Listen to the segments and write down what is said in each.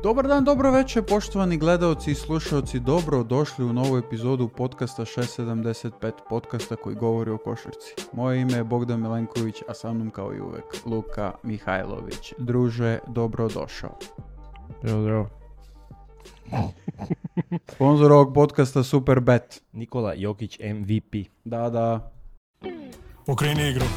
Dobar dan, dobro večer, poštovani gledaoci i slušaoci, dobro došli u novu epizodu podcasta 675, podcasta koji govori o košarci. Moje ime je Bogdan Milenković, a sa mnom kao i uvek Luka Mihajlović. Druže, dobro došao. Zdravo. Sponzor ovog podcasta Superbet. Nikola Jokić MVP. Da. Pokreni igru.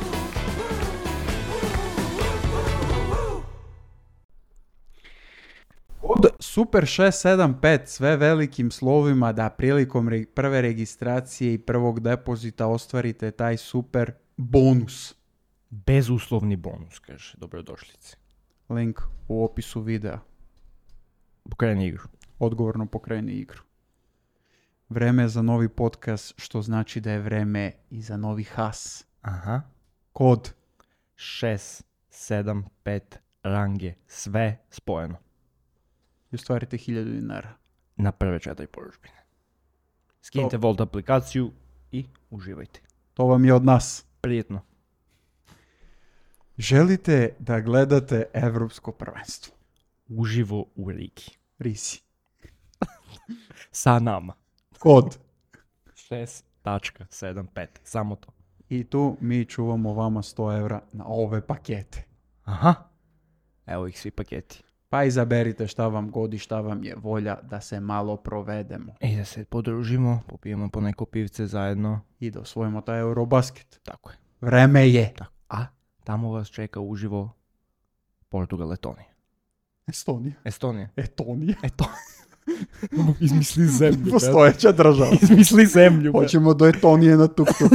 Od Super 675 sve velikim slovima da prilikom prve registracije i prvog depozita ostvarite taj super bonus. Bezuslovni bonus, kaže. Dobrodošlice. Link u opisu videa. Pokreni igru. Odgovorno pokreni igru. Vreme je za novi podcast, što znači da je vreme i za novi has. Aha. Kod 6, 7, 5, range. Sve spojeno. i ostvarite 1000 dinara. Na prve 4 poručbine. Skinite Volt aplikaciju i uživajte. To vam je od nas. Prijetno. Želite da gledate evropsko prvenstvo? Uživo u Rigi. Risi. Sa nama. Kod 6.75. Samo to. I tu mi čuvamo vama 100 evra na ove pakete. Aha. Evo ih svi paketi. Pa izaberite šta vam godi, šta vam je volja da se malo provedemo. I da se podružimo, popijemo po neko pivce zajedno. I da osvojimo taj Eurobasket. Tako je. Vreme je. Tako. A tamo vas čeka uživo Portugal, Estonija. Estonija. Izmisli zemlju. Postojeća država. Izmisli zemlju. Hoćemo do Estonije na tuk-tuk.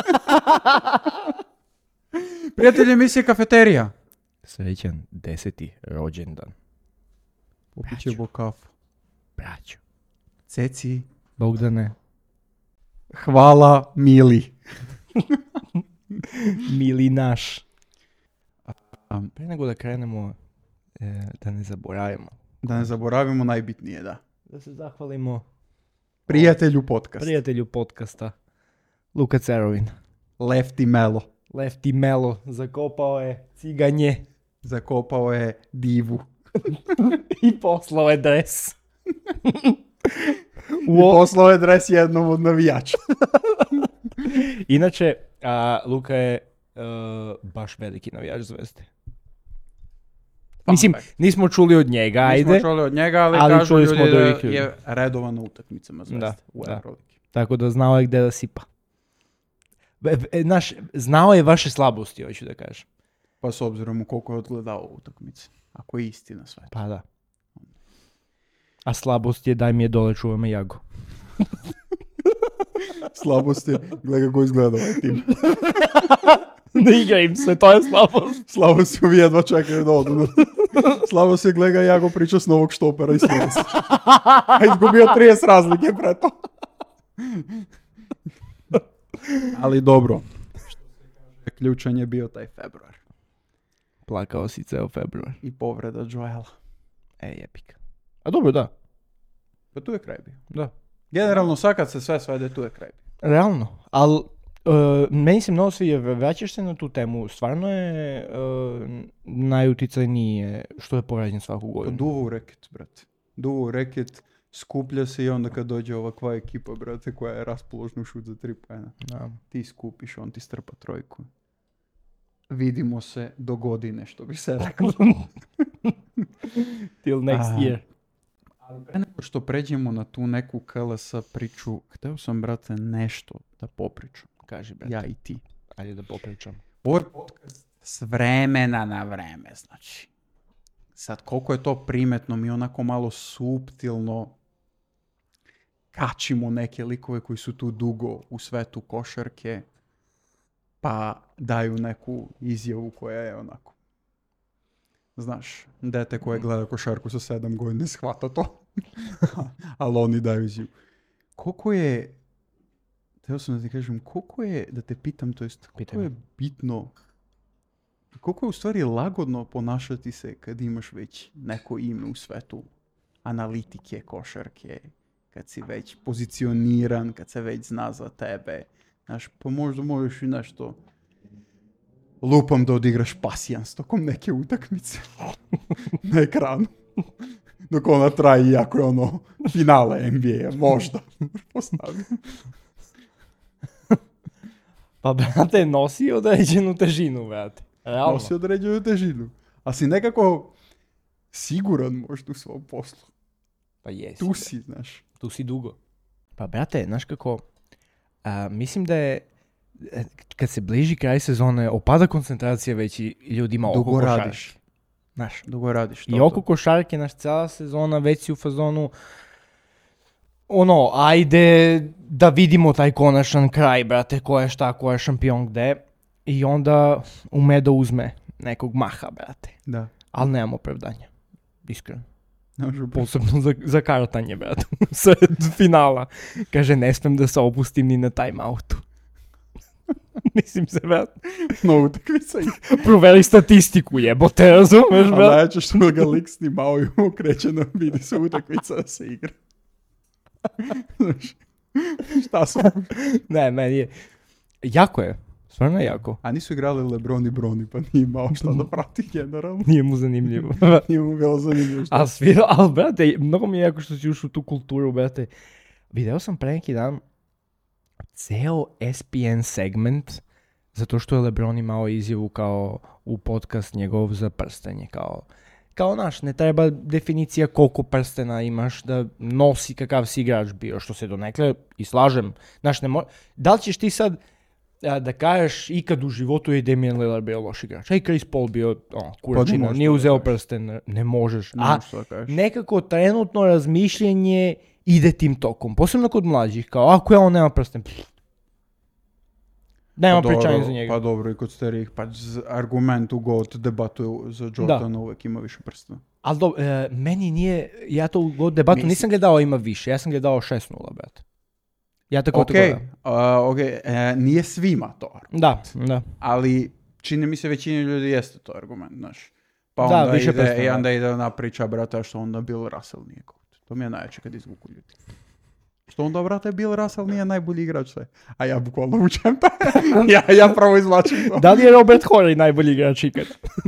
Prijatelji emisije Kafeterija. Srećan 10. rođendan. Popit ćemo kafu. Braćo. Ceci. Bogdane. Hvala Mili. Mili naš. Pre nego da krenemo, da ne zaboravimo. Da ne zaboravimo najbitnije, da. Da se zahvalimo Prijatelju podcasta. Luka Cerovin. Lefty Melo. Lefty Melo. Zakopao je ciganje. Zakopao je divu. I poslao je dres. I poslao je dres jednom od navijača. Inače, Luka je baš veliki navijač Zvezde. Mislim, nismo čuli od njega, Nismo čuli od njega, ali kažu čuli ljudi smo da da je redovan na utakmicama Zvezde u Da. Euroligi. Tako da znao je gde da sipa. Znao je vaše slabosti, hoću da kažem. Pa s obzirom u koliko je odgledao utakmice. Ako je istina sve. Pa da. A slabost je daj mi je dole, čuva me jago. Slabost je, gledaj kako izgleda ovaj tim. Ne igra im se, to je slabost. Slabost je jedva čekaju da odu. Slabost je, gledaj Jago priča s novog štopera i smije se. A izgubio 30 razlike preto. Ali dobro. Ključan je bio taj februar. Plakao si ceo februar. I povreda Joela. Jebika. A dobro, da. Pa tu je kraj bio. Da. Generalno, sad kad se sve svede, tu je kraj bio. Realno. Ali meni se mnogo sviđa, vraćaš se na tu temu. Stvarno je najuticajnije što je porađen svaku Pa godinu. duva u reket, brate. Duva u reket, skuplja se i onda kad dođe ovakva ekipa, brate, koja je raspoložna u šut za 3 poena. Da. Ti skupiš, on ti strpa trojku. Vidimo se do godine, što bi se reklo. Till next year. Ali pre nego što pređemo na tu neku KLS priču, hteo sam, brate, nešto da popričam. Kaži, brate. Ja i ti. Ajde da popričam. Ovo je podcast s vremena na vreme, znači. Sad, koliko je to primetno, mi onako malo suptilno kačimo neke likove koji su tu dugo u svetu košarke, pa daju neku izjavu koja je onako. Znaš, dete koje gleda košarku sa 7 godina ne shvata to. Ali oni daju izjavu. Koliko je, htio sam da ti kažem, koliko je, da te pitam, to jest, koliko je bitno, koliko je u stvari lagodno ponašati se kad imaš već neko ime u svetu analitike, košarke, kad si već pozicioniran, kad se već zna za tebe. Znaš, pa možda možeš i nešto lupam da odigraš pasijans tokom neke utakmice na ekranu. dok ona traje, iako je ono finale NBA, možda. Postavim. Pa, brate, nosi određenu težinu, brate. Realno. Nosi određenu težinu. A si nekako siguran možda u svom poslu. Pa jesi. Tu si, znaš. Tu si dugo. Pa, brate, znaš kako, mislim da je, kad se bliži kraj sezone, opada koncentracija već i ljudima oko Dugo košarke. radiš. Znaš, Dugo radiš. i oko košarke, naš cijela sezona već si u fazonu, ono, ajde da vidimo taj konačan kraj, brate, ko je šta, ko je šampion gde, i onda ume da uzme nekog maha, brate. Da. Ali nemam opravdanja, iskreno. Ne može Posebno za kartanje, brate, sred finala. Kaže, ne smem da se opustim ni na timeoutu. Mislim se, brate. No, utakmica i... Proveri statistiku, jebote, razumeš, A brate? najjače što ga lik snimao i mu kreće na vidi se utakmica da se igra. Znaš, šta su... Ne, meni je... Jako je. Stvarno je jako. A nisu igrali LeBron i Brony, pa nije imao šta da prati generalno. Nije mu zanimljivo. Nije mu bilo zanimljivo što... Ali, brate, mnogo mi je jako što si ušao u tu kulturu, brate. Video sam pre neki dan ceo ESPN segment, zato što je LeBron imao izjavu kao u podcast njegov za prstenje, kao naš, ne treba definicija koliko prstena imaš da nosi kakav si igrač bio, što se donekle i slažem. Znaš, da li ćeš ti sad da kažeš ikad u životu je Damian Lillard bio loš igrač, a i Chris Paul bio kuračina, nije uzeo prsten, ne možeš. A nekako trenutno razmišljanje ide tim tokom, posebno kod mlađih, kao ako on nema prsten, nema pričanja za njega. Pa dobro, i kod starijih, pa argument u GOAT debatu za Jordana uvek ima više prstena. Ali meni nije, ja to u GOAT debatu nisam gledao ima više, ja sam gledao 6-0, brate. Ja tako gledam. Nije svima to. Da. Ali čini mi se većini ljudi jeste to argument, znaš. Pa da, onda ide ona priča, brate, što onda Bill Russell nije GOAT. To mi je najjače kad izvuku ljudi. Što onda, brate, Bill Russell nije najbolji igrač sve. A ja bukvalno učem to. ja pravo izvlačim to. Da li je Robert Horry najbolji igrač ikad?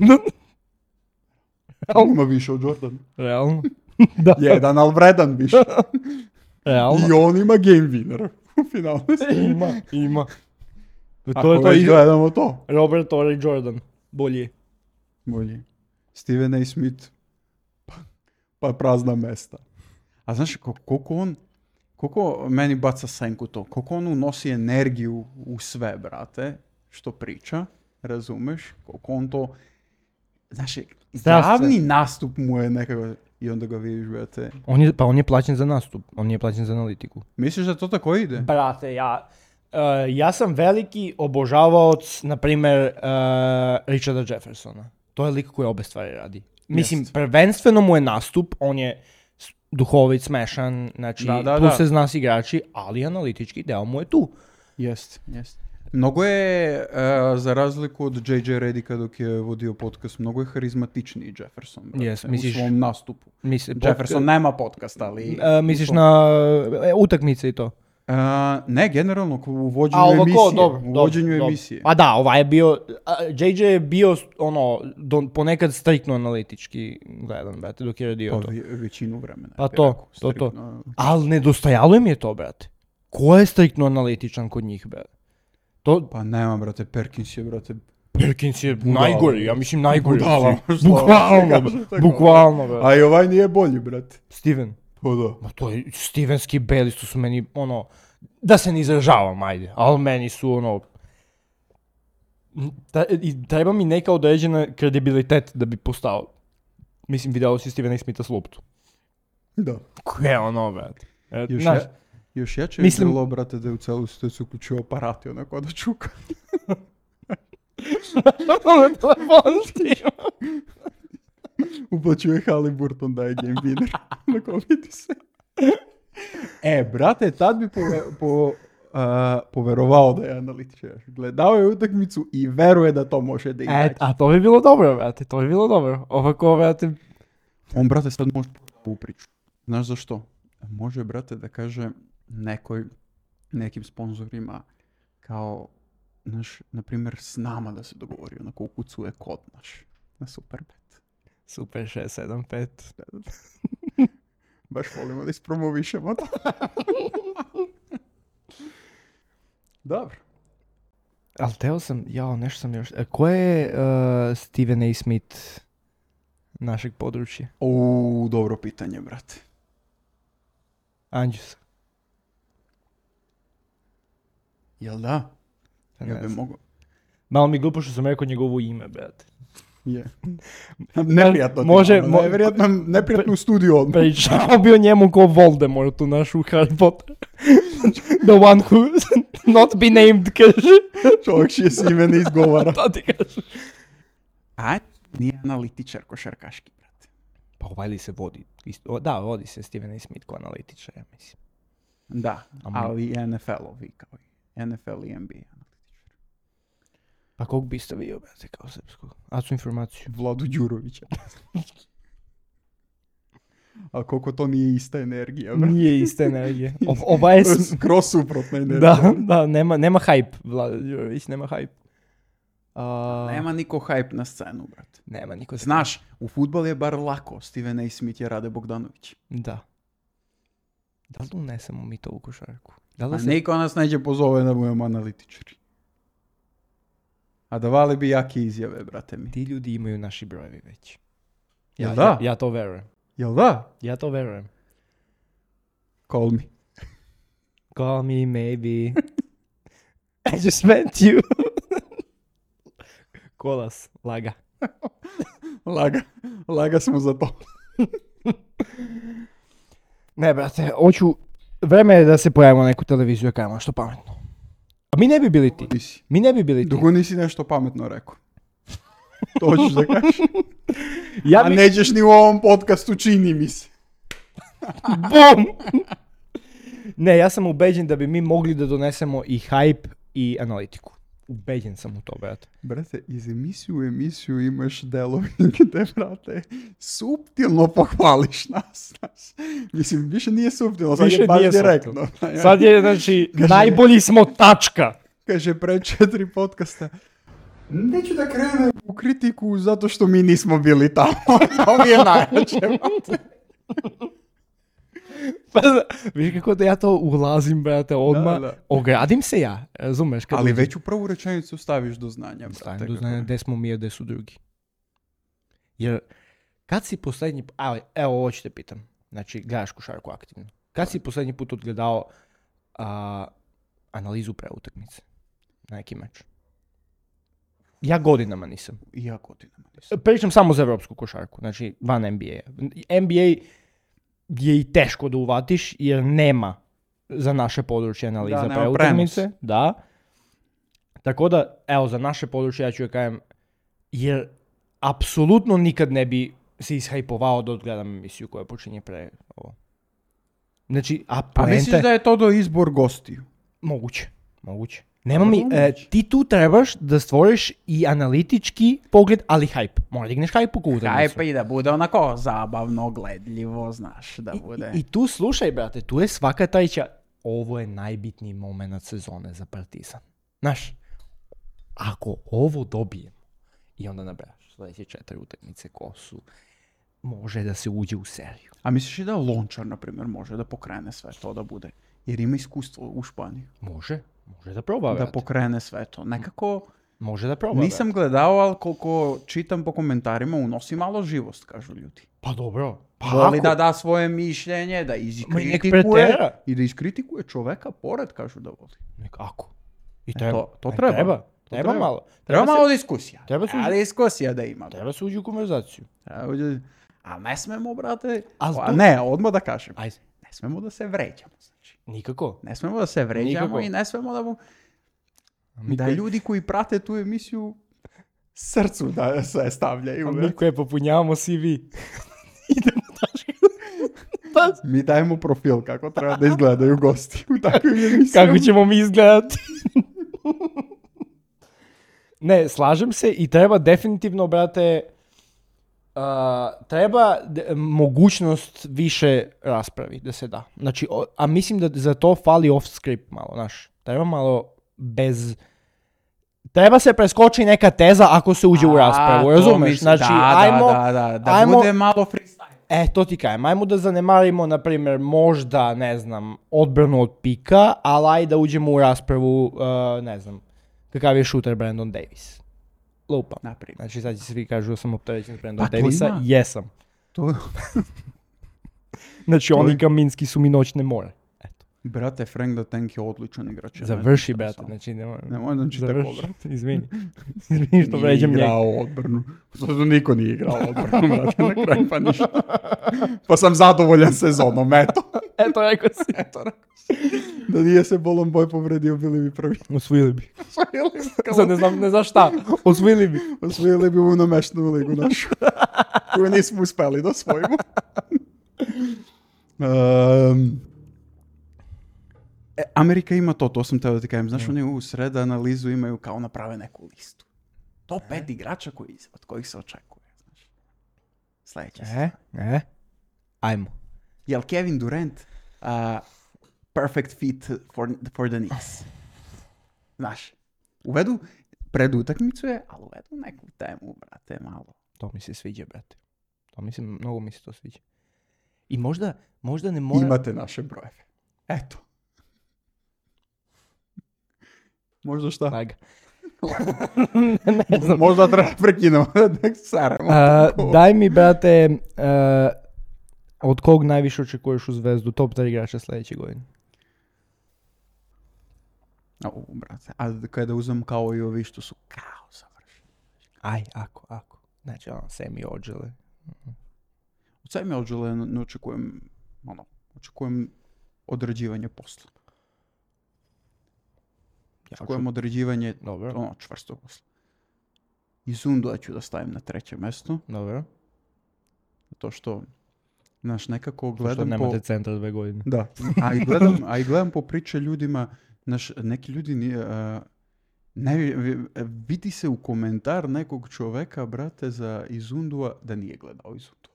Ima više od Jordan. Realno? Da. Jedan, ali vredan više. Realno? I on ima game winner u finalu. Ima. Ako već gledamo to. Robert Horry Jordan. Bolji. Steven A. Smith. Pa prazna mesta. A znaš koliko meni baca senku to, koliko on unosi energiju u sve, brate, što priča, razumeš, koliko on to, znaš, javni nastup mu je nekako, i onda ga vidiš, brate. On je plaćen za nastup, on nije plaćen za analitiku. Misliš da to tako ide? Brate, ja sam veliki obožavaoc, na primjer, Richarda Jeffersona. To je lik koji obe stvari radi. Mislim, prvenstveno mu je nastup, on je duhovit, smešan, znači tu se zna s igrači, ali analitički deo mu je tu. Jest. Mnogo je, za razliku od J.J. Redicka dok je vodio podcast, mnogo je harizmatičniji Jefferson, brate, u svom nastupu. Jefferson nema podcast, ali... misliš na utakmice i to? Ne, generalno u vođenju emisije. A da, ovaj je bio, JJ je bio ponekad striktno analitički gledan, brate, dok je radio to. Većinu vremena. Pa to. Ali nedostajalo im je to, brate. Ko je striktno analitičan kod njih, brate? Pa nema, brate, Perkins je najgori, ja mislim najgori. Bukvalno, brate. A i ovaj nije bolji, brate. Steven. Pa da. Ma to je Stevenski Beli, to su meni, da se ne izražavam, ajde, ali meni su, treba mi neka određena kredibilitet da bi postao. Mislim, video si Stevena Smitha s loptu. Da. Koje je brate? Još jače je bilo, brate, da je u celu situaciju uključio aparati, onako da čuka. Uplaćuje Haliburton da je game winner. Onako vidi se. Brate, tad bi poverovao da je analitičar. Gledao je utakmicu i veruje da to može da igrači. A to bi bilo dobro, brate, to bi bilo dobro. Ovako, brate... On, brate, sad može u priču. Znaš zašto? Može, brate, da kaže nekim sponzorima kao, znaš, na primjer, s nama da se dogovori, onako ukucuje kod naš na Superbet. Super 675. Baš volimo da ispromovišemo to. Dobro. Ali teo sam, nešto sam još... Ko je Stephen A. Smith našeg područja? Dobro pitanje, brate. Anđus. Jel da? Ne Ja bi znam. mogo. Malo mi glupo što sam rekao njegovo ime, brate. Je. Neprijatno ti Može- malo, neprijatno u studiju odmah. Pričao bi o njemu ko Voldemort u našu Harry Potter. The one who not be named, kaže. Čovjek čije si ime ne izgovara. To ti kaže. A, nije analitičar košarkaški, brate. Pa ovaj li se vodi? Da, vodi se Stephen A. Smith ko analitičar, ja mislim. Da, Ama- ali i NFL-ovi kao i NFL i NBA. Pa kog biste vidio, brate, kao srpskog? A su informaciju. Vladu Đurovića. A koliko to nije ista energija, brate. Nije ista energija. Ovaj je... Skroz suprotna energija. Da, nema hype. Vlada Đurović nema hype. Nema niko hype na scenu, brate. Nema niko. Znaš, u fudbal je bar lako. Steven A. Smith je Rade Bogdanović. Da. Da li unesemo mi to u košarku? Da A li se... niko nas neće pozove da budemo analitičari. A davali bi jake izjave, brate mi. Ti ljudi imaju naši brojevi već. Jel da? Ja to verujem. Jel da? Ja to verujem. Call me. Call me maybe. I just met you. Kolas, laga. Laga smo za to. Ne, brate, vreme je da se pojavimo na neku televiziju, kajmo što pametno. A mi ne bi bili ti. Nisi. Mi ne bi bili ti. Dugo nisi nešto pametno rekao. To hoćeš da kažeš. Ja A nećeš ni u ovom podcastu, čini mi se. Bum! Ne, ja sam ubeđen da bi mi mogli da donesemo i hype i analitiku. Ubeđen sam u to, brate. Brate, iz emisiju u emisiju imaš delovi gde, brate, suptilno pohvališ nas. Mislim, više nije suptilno, sad Više je baš nije direktno. Sad je, znači, najbolji smo tačka. Kaže, pre 4 podcasta, neću da krenem u kritiku zato što mi nismo bili tamo. To mi je najveće, brate. Pa, viš kako da ja to ulazim, brate, odmah. Da. Ogradim se ja, razumeš? Kad Ali uđem. već u prvu rečenicu staviš do znanja, brate. Stavim do znanja gde smo mi, a gde su drugi. Jer, kad si poslednji... Evo, ovo ću te pitam. Znači, gledaš košarku aktivno. Kad si poslednji put odgledao analizu pre utakmice? Na neki meč? Ja godinama nisam. I ja godinama nisam. Pričam samo za evropsku košarku, znači van NBA-a. NBA je i teško da uvatiš jer nema za naše područje analiza Da, nema pre prenos. utakmice. Da. Tako da, evo, za naše područje ja ću da kažem, jer apsolutno nikad ne bi se ishajpovao da odgledam emisiju koja počinje pre ovo. Znači, a A poenta... misliš da je to do izbor gostiju? Moguće. Nema mi, Moguće. ti tu trebaš da stvoriš i analitički pogled, ali hype. Mora digneš hype u utakmicu. Hype i da bude onako zabavno, gledljivo, znaš, da bude. I tu slušaj, brate, tu je svaka tajća, ovo je najbitniji moment sezone za Partizan. Znaš, ako ovo dobijemo, i onda nabrajaš sljedeće 4 utakmice ko su, može da se uđe u seriju. A misliš i da Lončar, na primjer, može da pokrene sve to da bude? Jer ima iskustvo u Španiji. Može da proba, Da brate. pokrene sve to. Nekako, Može da proba, nisam brate. gledao, ali koliko čitam po komentarima, unosi malo živost, kažu ljudi. Pa dobro. Pa Voli ako- da da svoje mišljenje, da Ma nek iskritikuje pretera. i da iskritikuje čoveka pored, kažu da voli. Ako. I to Aj, treba. Treba treba. malo. Treba se- malo diskusija. treba se- Ali diskusija da ima. Treba se uđi u konverzaciju. A ne smemo, brate, A ne, odmah da kažem. Ajde. Ne smemo da se vređamo, znači. Nikako. Ne smemo da se vređamo Nikako. i ne smemo da mi da koji- ljudi koji prate tu emisiju srcu da sve stavljaju. A brate. mi koje popunjavamo CV. Idemo tačka. Mi dajemo profil kako treba da izgledaju gosti u takvim emisijama. Kako ćemo mi izgledati? Ne, slažem se i treba definitivno, brate, treba mogućnost više raspravi da se da. Znači, a mislim da za to fali off script malo, znaš. Treba malo bez... Treba se preskoči neka teza ako se uđe u raspravu, to razumeš? mislim, Znači, da, ajmo... da ajmo- bude malo freestyle. To ti kajem. Ajmo da zanemarimo, na primjer, možda, ne znam, odbranu od pika, ali ajde da uđemo u raspravu, ne znam, kakav je šuter Brandon Davis. Lupam. Naprijed. Znači sad će svi kažu da sam opterećen s Brandon Pa to Davisa. ima. Jesam. To, Znači To oni je- Kaminski su mi noćne more. brate, Frank the Tank je odličan igrač. Završi, brate. Znači, Nemoj da čitaj završi. povrat. Izvini. Izvini što vređam njega. igrao odbranu. Zato niko nije igrao odbranu, brate, na kraju pa ništa. Pa sam zadovoljan sezonom, eto. Eto, rekao si. Eto, rekao sam. Da nije se Bolon Boy povredio, bili bi prvi. Osvojili bi. Osvojili bi. Sad ne znam šta. Osvojili bi. Osvojili bi u namešnu ligu našu. Koju nismo uspeli da osvojimo. Amerika ima to sam teo da ti kažem. Znaš, oni u sred analizu imaju kao naprave neku listu. Top 5 igrača od kojih se očekuje. Znaš. Sljedeći se. Ajmo. Jel Kevin Durant perfect fit for the Knicks? Znaš, uvedu pred utakmicu je, ali uvedu neku temu, brate, malo. To mi se sviđa, brate. Mnogo mi se to sviđa. I možda ne mora... Imate naše brojeve. Eto. Možda šta? Daj ga. Ne znam. Možda treba prekinemo da saremo. Daj mi, brate, od kog najviše očekuješ u Zvezdu? Top 3 igrača sljedeće godine. Brate, a kada uzem kao i ovi što su kao završeni. Aj, ako. Znači, Semi Ođele. Od Semi Ođele ne očekujem, očekujem odrađivanje posla. Očekujem odrađivanje čvrstog posla. I Zundua ću da stavim na 3. mjesto. Dobro. Zato što, znaš, nekako Što gledam nemate centra 2 godine. Da, a i gledam po priče ljudima, znaš, neki ljudi vidi se u komentar nekog čoveka, brate, za Izundua, da nije gledao Izundua.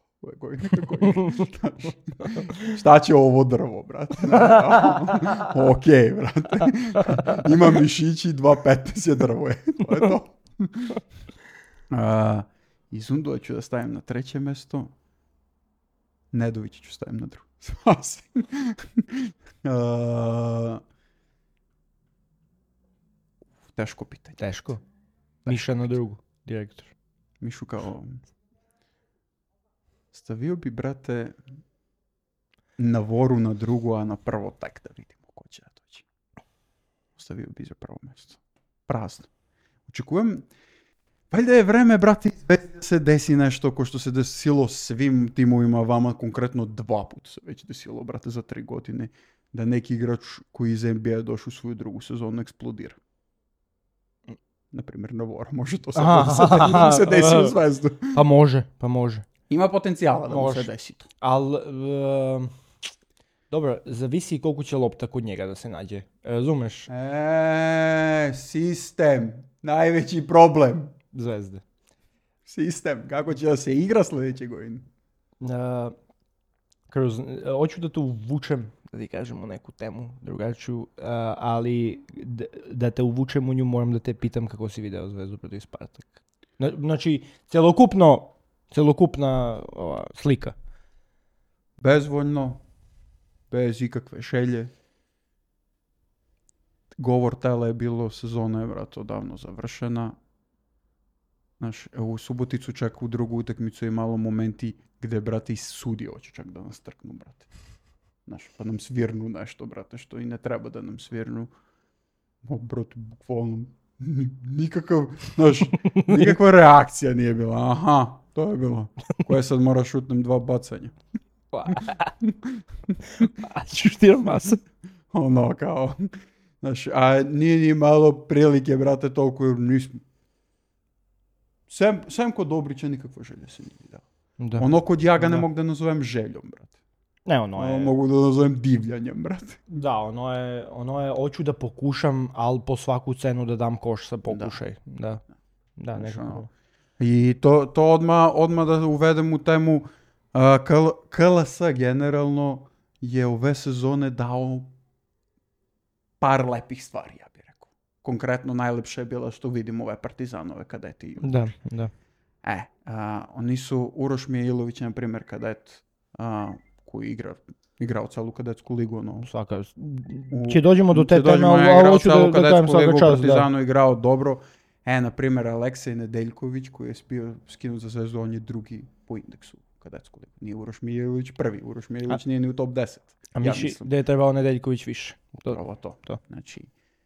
Šta će ovo drvo, brate? Ok, brate. Ima mišići, 2.15 je drvo. To je to. Izundua ću da stavim na 3. mjesto. Nedović ću stavim na 2. Teško pitanje. Teško. Miša na 2. direktor. Mišu kao... Stavio bi, brate, na Voru na 2, a na 1 tek da vidimo ko će da doći. Stavio bi za 1. mjesto. Prazno. Očekujem... Valjda je vreme, brate, da se desi nešto ko što se desilo svim timovima, vama konkretno 2 puta se već desilo, brate, za 3 godine, da neki igrač koji iz NBA je došao u svoju 2. sezonu eksplodira. Naprimjer, na Vora, može to se desi u Zvezdu. Pa može. Ima potencijala da mu se desi to. Ali, dobro, zavisi koliko će lopta kod njega da se nađe. Razumeš? Sistem. Najveći problem. Zvezde. Sistem. Kako će da se igra sljedeće godine? Hoću da te uvučem, da ti kažem, u neku temu drugačiju, ali da te uvučem u nju moram da te pitam kako si video Zvezdu protiv Spartak. Znači, celokupna slika. Bezvoljno, bez ikakve želje. Govor tela je bilo, sezona je, brate, odavno završena. Znaš, u Suboticu čak u 2. utakmicu je malo momenti gdje, brate, i sudi hoće čak da nas trknu, brate. Znaš, pa nam svirnu nešto, brate, što i ne treba da nam svirnu. Brate, bukvalno, nikakva reakcija nije bila. Aha, to je bilo. Koje sad mora šutnem 2 bacanja. Šutira masa. Kao, znaš, a nije ni malo prilike, brate, toliko jer nismo. Sem kod Dobrića nikakva želja se nije vidjela. Ono kod ja ga ne mogu da nazovem željom, brate. Ne, ono je... Mogu da nazovem divljanjem, brate. Da, ono je, hoću da pokušam, ali po svaku cenu da dam koš sa pokušaj. Da, nekako. I to odmah da uvedem u temu, KLS generalno je ove sezone dao par lepih stvari, ja bih rekao. Konkretno najlepše je bilo što vidimo ove Partizanove kadeti. Da. Oni su, Uroš Mijailović, na primjer, kadet, koji igrao celu kadetsku ligu, ono, Svaka. Će dođemo do te teme, ali hoću da kažem svaka čast. Partizanu igrao dobro. Na primjer, Aleksej Nedeljković, koji je bio skinut za Zvezdu, on je drugi po indeksu kadetsku ligu. Nije Uroš Mijailović prvi. Uroš Mijailović nije ni u top 10. A misli da je trebao Nedeljković više? To. Znači,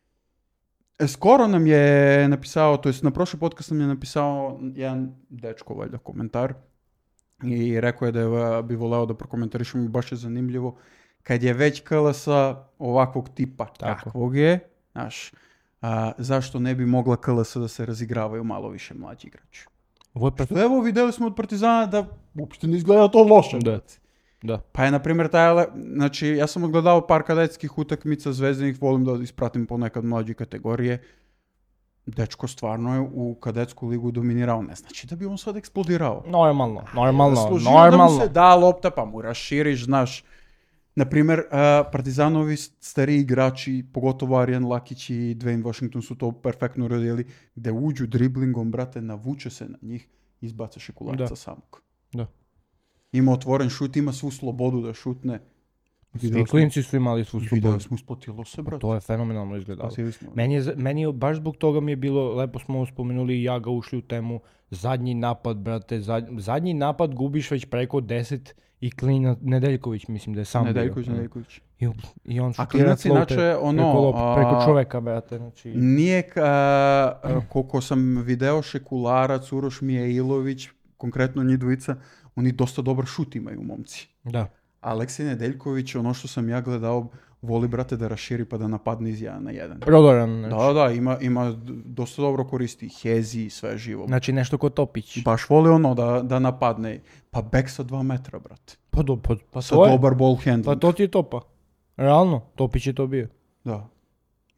skoro nam je napisao, to jest na prošli podcast nam je napisao jedan dečko, valjda, komentar. I rekao je da bi voleo da prokomentarišemo i baš je zanimljivo. Kad je već KLS ovakvog tipa, kakvog je, znaš, zašto ne bi mogla KLS da se razigravaju malo više mlađi igrači? Evo, vidjeli smo od Partizana da uopšte ne izgleda to loše. Da. Pa je, na primjer, znači, ja sam odgledao par kadetskih utakmica zvezdanih, volim da ispratim ponekad mlađe kategorije. Dečko stvarno je u kadetsku ligu dominirao, ne znači da bi on sad eksplodirao. Normalno. Da mu se da lopta, pa mu raširiš, znaš. Naprimjer, Partizanovi stariji igrači, pogotovo Arijan Lakić i Dwayne Washington su to perfektno radili, gde uđu driblingom, brate, navuče se na njih, izbaca Šekularca samog. Da. Ima otvoren šut, ima svu slobodu da šutne. Svi klinci su imali svu slobodu. Vidjeli smo, isplatilo se, brate. To je fenomenalno izgledalo. Meni je, baš zbog toga mi je bilo, lepo smo spomenuli i ja ga ušli u temu, zadnji napad, brate, zadnji napad gubiš već preko 10 i Klina Nedeljković, mislim da je sam Nedeljković. I on šutira flote preko čoveka, brate. Znači... Nije, koliko sam video, Šekularac, Uroš Mijailović, konkretno njih dvojica, oni dosta dobar šut imaju, momci. Da. Aleksej Nedeljković, ono što sam ja gledao, voli, brate, da raširi pa da napadne iz 1 na 1. Prodoran. Znači. Da, ima dosta dobro koristi Hezi i sve živo. Znači nešto ko Topić. Baš voli ono da napadne. Pa back sa 2 metra, brate. Pa sa dobar ball handling. Pa to ti je topa. Realno, Topić je to bio. Da. I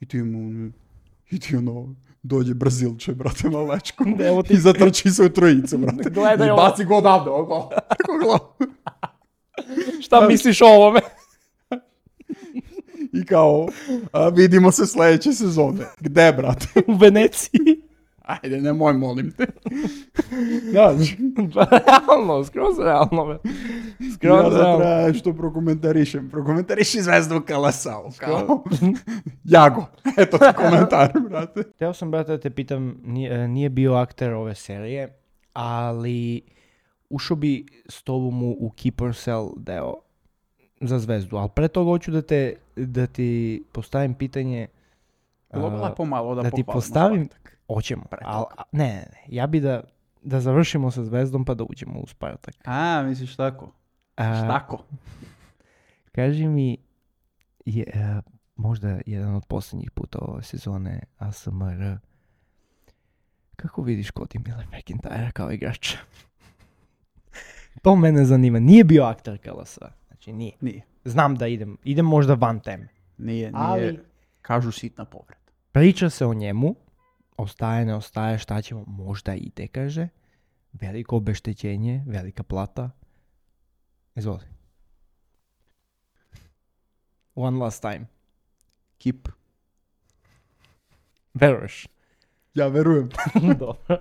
ti ono, dođe Brazilče, brate, na lečku. I zatrči se u trojicu, brate. Gledaj i baci go odavde, oko. Šta misliš o ovome? I kao, vidimo se sljedeće sezone. Gde, brate? U Veneciji. Ajde, nemoj, molim te. Realno, skroz realno. Ja sad treba što prokomentariši Zvezdu KLS-a. Jago, eto ti komentar, brate. Htio sam, brate, da te pitam, nije bio akter ove serije, ali ušao bi s tobom u Keeper Cell deo za Zvezdu, ali pre toga hoću da ti postavim pitanje. Lepo malo da ti postavim. Hoćemo. Ne. Ja bi da završimo sa Zvezdom pa da uđemo u Spartak. Misliš tako? Štako? Kaži mi, možda jedan od posljednjih puta ove sezone ASMR, kako vidiš Cody Miller McIntyre kao igrač? To mene zanima. Nije bio aktor KLS-a. Znači nije. Znam da idem možda van teme. Nije. Ali, kažu sitna povreda. Priča se o njemu, ostaje, ne ostaje, šta ćemo, možda ide, kaže. Veliko obeštećenje, velika plata. Izvoli. One last time. Keep. Veruješ? Ja verujem. Dobro.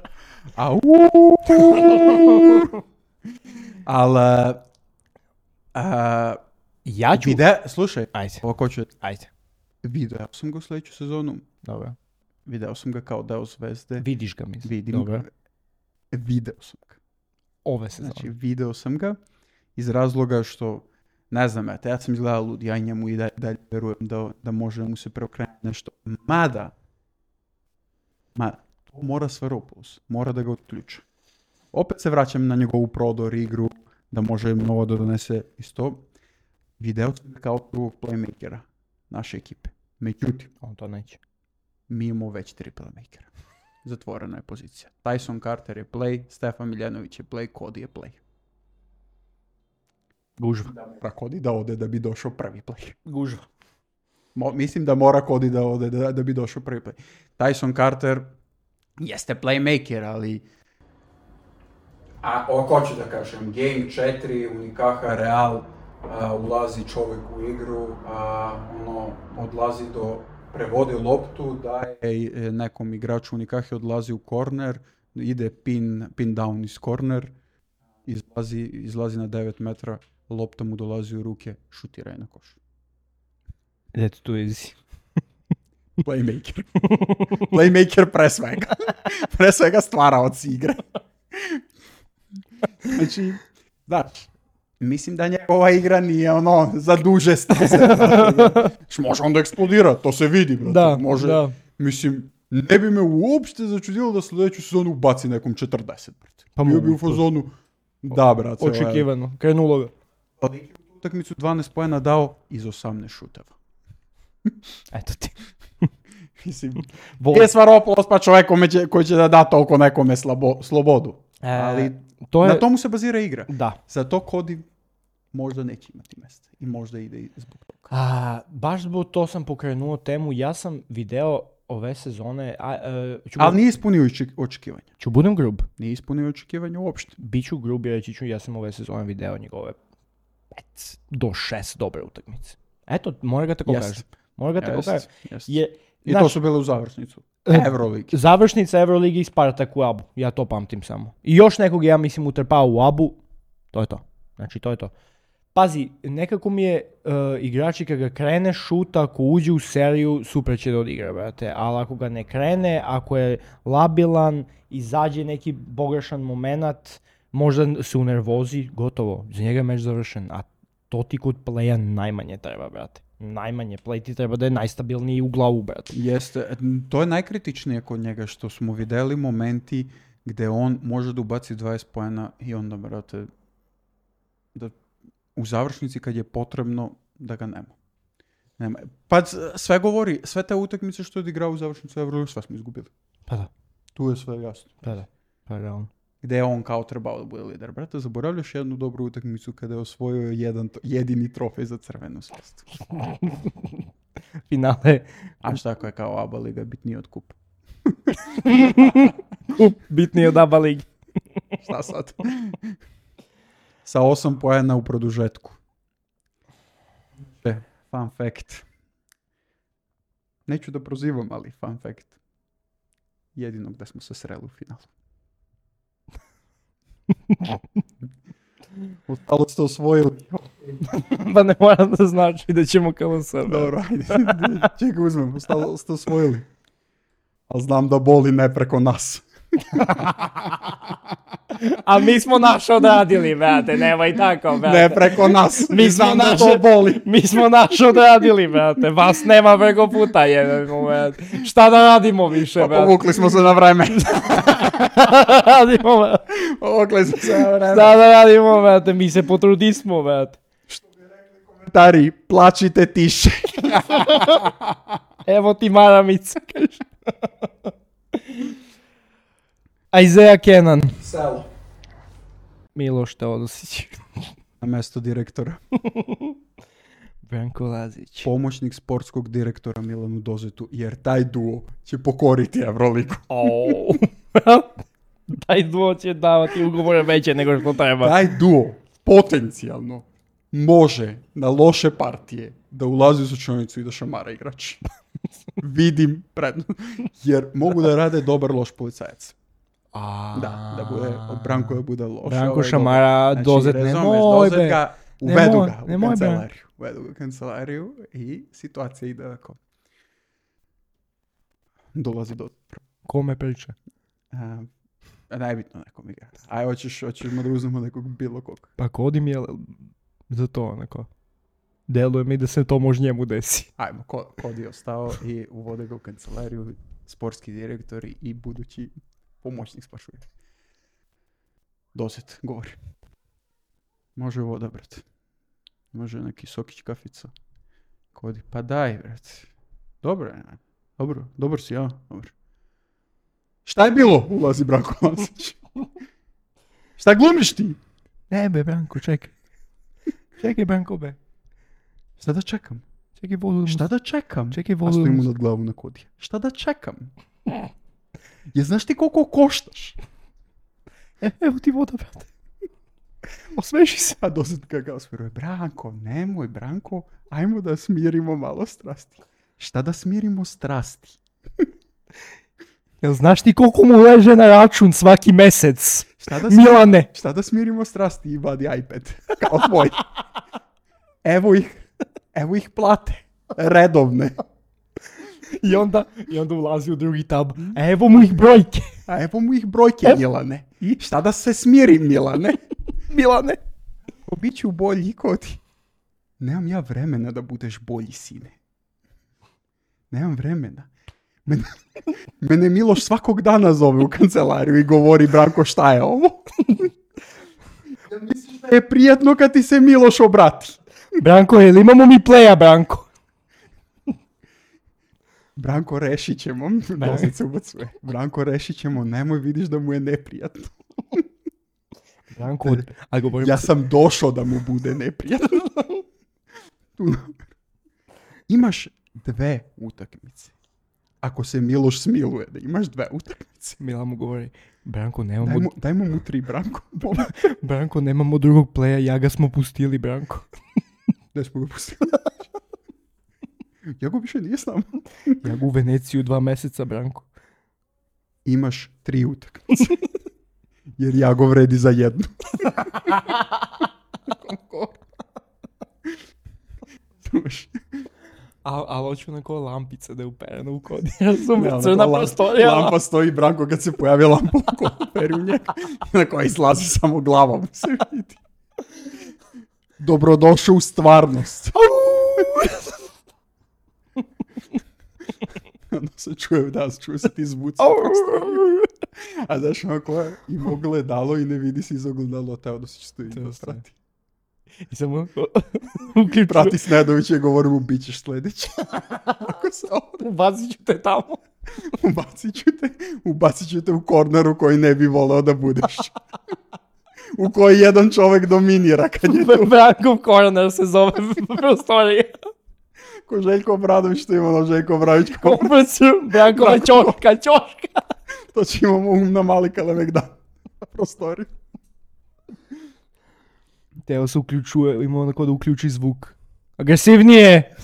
Ali... ja ću... Slušaj, Ajde. Video sam ga u sljedeću sezonu. Dobro. Video sam ga kao deo Zvezde. Vidiš ga, mislim. Vidim ga. Video sam ga. Ove sezone. Znači, video sam ga iz razloga što, ne znam, ja sam izgledao lud, ja njemu i dalje verujem da može mu se preokrenuti nešto. Mada, to mora Svaropoulos, mora da ga otključa. Opet se vraćam na njegovu prodor igru, da može mnogo da donese isto. Video sam ga kao drugog playmakera naše ekipe. Međutim, on to neće. Mi imamo već 3 playmakera. Zatvorena je pozicija. Tyson Carter je play, Stefan Miljanović je play, Cody je play. Gužva. Mora Cody da ode da bi došao prvi play. Gužva. Mislim da mora Cody da ode da bi došao prvi play. Tyson Carter jeste playmaker, ali ovako ću da kažem, Game 4, Unicaja, Real, ulazi čovjek u igru, odlazi prevodi loptu, daje nekom igraču Unicaja, odlazi u korner, ide pin down iz corner, izlazi na 9 metra, lopta mu dolazi u ruke, šutira je na koš. Eto tu izi. Playmaker. Playmaker pre svega. Pre svega stvaraoc igre. Znači, mislim da njegova igra nije ono za duže staze. Može onda eksplodira, to se vidi, brate. Da, može, da. Mislim, ne bi me uopšte začudilo da sljedeću sezonu ubaci nekom 40, brate. Pa Bio bi u mogu. fazonu, da, brate. Očekivano. Krenulo ga. Utakmicu 12 poena dao iz 18 šuteva. Eto ti. Mislim, je Svaropoulos pa čovjek koji će da toliko nekome slobodu. Ali na tomu se bazira igra. Da. Zato Cody možda neće imati mjesta. I možda ide i zbog toga. Baš zbog to sam pokrenuo temu. Ja sam video ove sezone... Ali nije ispunio očekivanja. Ću budem grub. Nije ispunio očekivanja uopšte. Biću grub i reći ću, ja sam ove sezone video njegove 5 do 6 dobre utakmice. Eto, mora ga tako kažem. Mora ga tako kažem. I to su bile u završnicu. Euroligi. Završnica Euroligi i Spartak u Abu. Ja to pamtim samo. I još nekog ja mislim utrpao u Abu. To je to. Znači to je to. Pazi, nekako mi je igrači kad ga krene šuta, ako uđe u seriju, super će da odigra, brate. Ali ako ga ne krene, ako je labilan, izađe neki pogrešan moment, možda se unervozi, gotovo. Za njega je meč završen. A to ti kod playa najmanje treba, brate. Najmanje. Play ti treba da je najstabilniji u glavu, brate. Jeste. To je najkritičnije kod njega, što smo videli momenti gdje on može da ubaci 20 poena i onda, brate, da u završnici kad je potrebno da ga nema. Pa sve govori, sve te utakmice što je odigrao u završnicu Euroligi, sve smo izgubili. Pa da. Tu je sve jasno. Pa da. Pa da on. Gde je on kao trebao da bude lider. Brate, zaboravljaš jednu dobru utakmicu kada je osvojio jedini trofej za Crvenu zvezdu. Finale. A šta ako je kao ABA liga bitniji od kupa? Kup bitniji od ABA ligi. Šta sad? Sa 8 poena u produžetku. Fun fact. Neću da prozivam, ali fun fact. Jedinog da smo se sreli u finalu. Ostalo ste osvojili. Pa ne moram da znači da ćemo kao sebe. Dobro, ajde. Čekaj uzmem. Ostalo ste osvojili. Ali znam da boli ne preko nas. A mi smo naš odradili, brate, nemoj tako, brate. Ne preko nas. Mi smo znam da to boli. Mi smo naš odradili, brate. Vas nema preko puta, jedan moment. Šta da radimo više, Pa brate? povukli smo se na vreme. Radimo, brate. Povukli smo se na vreme. Šta da radimo, brate? Mi se potrudismo, brate. Komentari, plačite tiše. Evo ti maramica, kaže. Isaiah Kenan. Selo. Miloš Teodosić. Na mesto direktora. Branko Lazić. Pomoćnik sportskog direktora Milanu Dozetu, jer taj duo će pokoriti Euroligu. Taj duo će davati ugovore veće nego što treba. Taj duo potencijalno može na loše partije da ulazi u slučajnicu i da šamara igrač. Vidim prednost. Jer mogu da rade dobar loš policajac. Da bude, od Branko da bude loš. Branko šamara, Dozet, nemoj be. Uvedu ga u kancelariju. Uvedu ga u kancelariju i situacija ide tako. Dolazi do... Kome priča? Najbitno nekom igra. Aj, hoćemo da uzmemo nekog bilo kog. Pa Kodi mi je za to onako. Deluje mi da se to može njemu desi. Ajmo, Kodi je ostao i uvode ga u kancelariju, sportski direktor i budući pomoćnik spašuje. Dozet, govori. Može voda, brate. Može neki sokić, kafica. Kodi, pa daj, brate. Dobro si, ja. Dobro. Šta je bilo? Ulazi Branko Lazić. Šta glumiš ti? Ne be, Branko, čekaj. Čekaj, Branko, be. Šta da čekam? Čekaj vodu. Šta da čekam? Čekaj vodu. A stojim mu nad glavu na Kodija. Šta da čekam? Je, znaš ti koliko koštaš? Evo ti voda, brate. Osveži se. A Dozet ga osveruje. Branko, nemoj, Branko. Ajmo da smirimo malo strasti. Šta da smirimo strasti? Jel znaš ti koliko mu leže na račun svaki mesec? Milane. Šta da smirimo strasti i vadi iPad? Kao tvoj. Evo ih plate. Redovne. I onda ulazi u drugi tab. A evo mu ih brojke. A evo mu ih brojke, Milane. I šta da se smiri, Milane? Milane. Bit ću bolji kod ti. Nemam ja vremena da budeš bolji, sine. Nemam vremena. Mene Miloš svakog dana zove u kancelariju i govori, Branko, šta je ovo? Ja misliš da je prijetno kad ti se Miloš obrati? Branko, jel imamo mi playa, Branko? Branko, rešit ćemo. Dosad se ubacuje. Branko, rešit ćemo. Nemoj, vidiš da mu je neprijatno. Branko, ja sam došao da mu bude neprijatno. Imaš 2 utakmice. Ako se Miloš smiluje, da imaš 2 utakmice. Mila mu govori, Branko, nemamo... Dajmo mu 3, Branko. Branko, nemamo drugog playa, ja ga smo pustili, Branko. Da smo ga pustili. Ja go više nije s nama. Ja ga u Veneciju 2 meseca, Branko. Imaš 3 utakmice. Jer ja go vredi za 1. Ali hoću neko lampice da je uperena u kod. Razumem, crna prostorija. Lampa stoji, Branko, kad se pojavi lampa u kod, uperi u njega. Na koja izlazi samo glava, mu se vidi. Dobrodošao u stvarnost. Onda se čuje se ti zvuci. A znaš ono koja ima ogledalo i ne vidi se iz ogledalo, Teo da se stoji da prati. I samo prati Snedovića i govori mu, bit ćeš sljedeći. Ako se ubacit ću te tamo. Ubacit ću te u korneru koji ne bi voleo da budeš. U koji jedan čovjek dominira kad je tu. Brankov korner se zove prostorija. Ko Željko Obradović, što ima ono Željko Obradović. Brankova ćoška. To će imamo na mali Kalemegdan prostoriju. Teo se uključuje, ima onako da uključi zvuk. Agresivnije!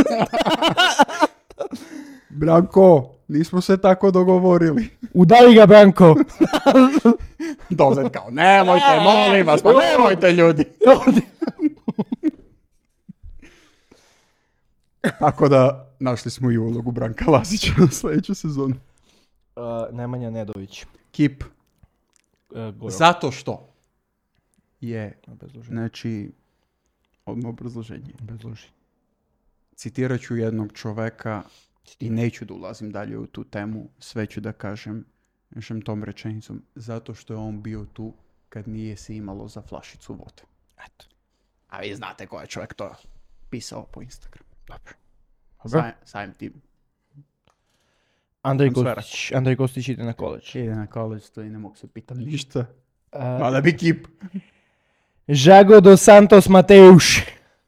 Branko, nismo se tako dogovorili. Udari ga, Branko! Dozet kao, nemojte, molim vas, pa nemojte ljudi. Tako da, našli smo i ulogu Branka Lazića na sljedeću sezonu. Nemanja Nedović. Kip. Zato što je, znači, odmah obrazloženje. Citirat ću jednog čoveka i neću da ulazim dalje u tu temu, sve ću da kažem tom rečenicom, zato što je on bio tu kad nije se imalo za flašicu vode. Eto. A vi znate ko je čovjek to pisao po Instagramu. Dobro. Sajim tim. Andrej Kostić ide na koleđ. Ide na koleđ, to i ne mogu se pitam ništa. Mada bi Kip. Žago dos Santos Mateuš.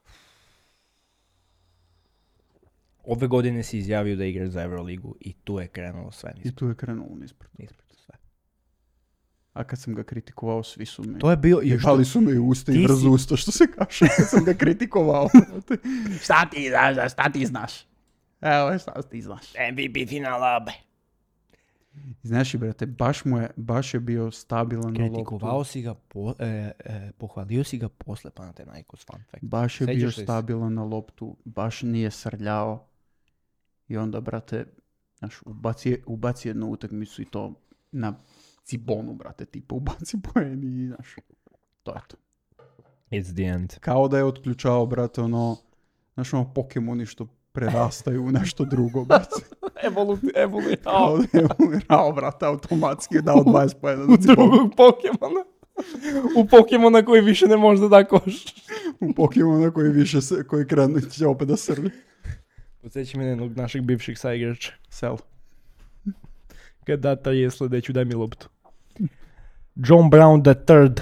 Ove godine si izjavio da igraš za Euroligu i tu je krenulo sve. I tu je krenulo nispred sve. A kad sam ga kritikovao, svi su me... To je bio... Jebali su me i usta i brzo usta, što se kaže, kad sam ga kritikovao. Šta ti znaš? Evo, šta ti znaš? MVP finala, abe. Znaš i, brate, baš je bio stabilan na loptu. Kritikovao si ga, pohvalio si ga posle Panathinaikos, fun fact. Baš je bio stabilan na loptu, baš nije srljao. I onda, brate, znaš, ubaci jednu utakmicu i to na cibonu, brate, tipa ubaci poeni i, znaš, to je to. It's the end. Kao da je otključao, brate, ono, znaš, ono Pokemoni što prerastaju u nešto drugo, brate. Evoluirao. Kao da je evoluirao, brate, automatski je dao 20 pojena na cibonu. Drugog Pokemona. U Pokemona koji više ne može da da koš. U Pokemona koji krenu će opet da srli. Podsjeći me jednog našeg bivših saigrača. Sel. Kad data je sljedeću, daj mi loptu. John Brown III.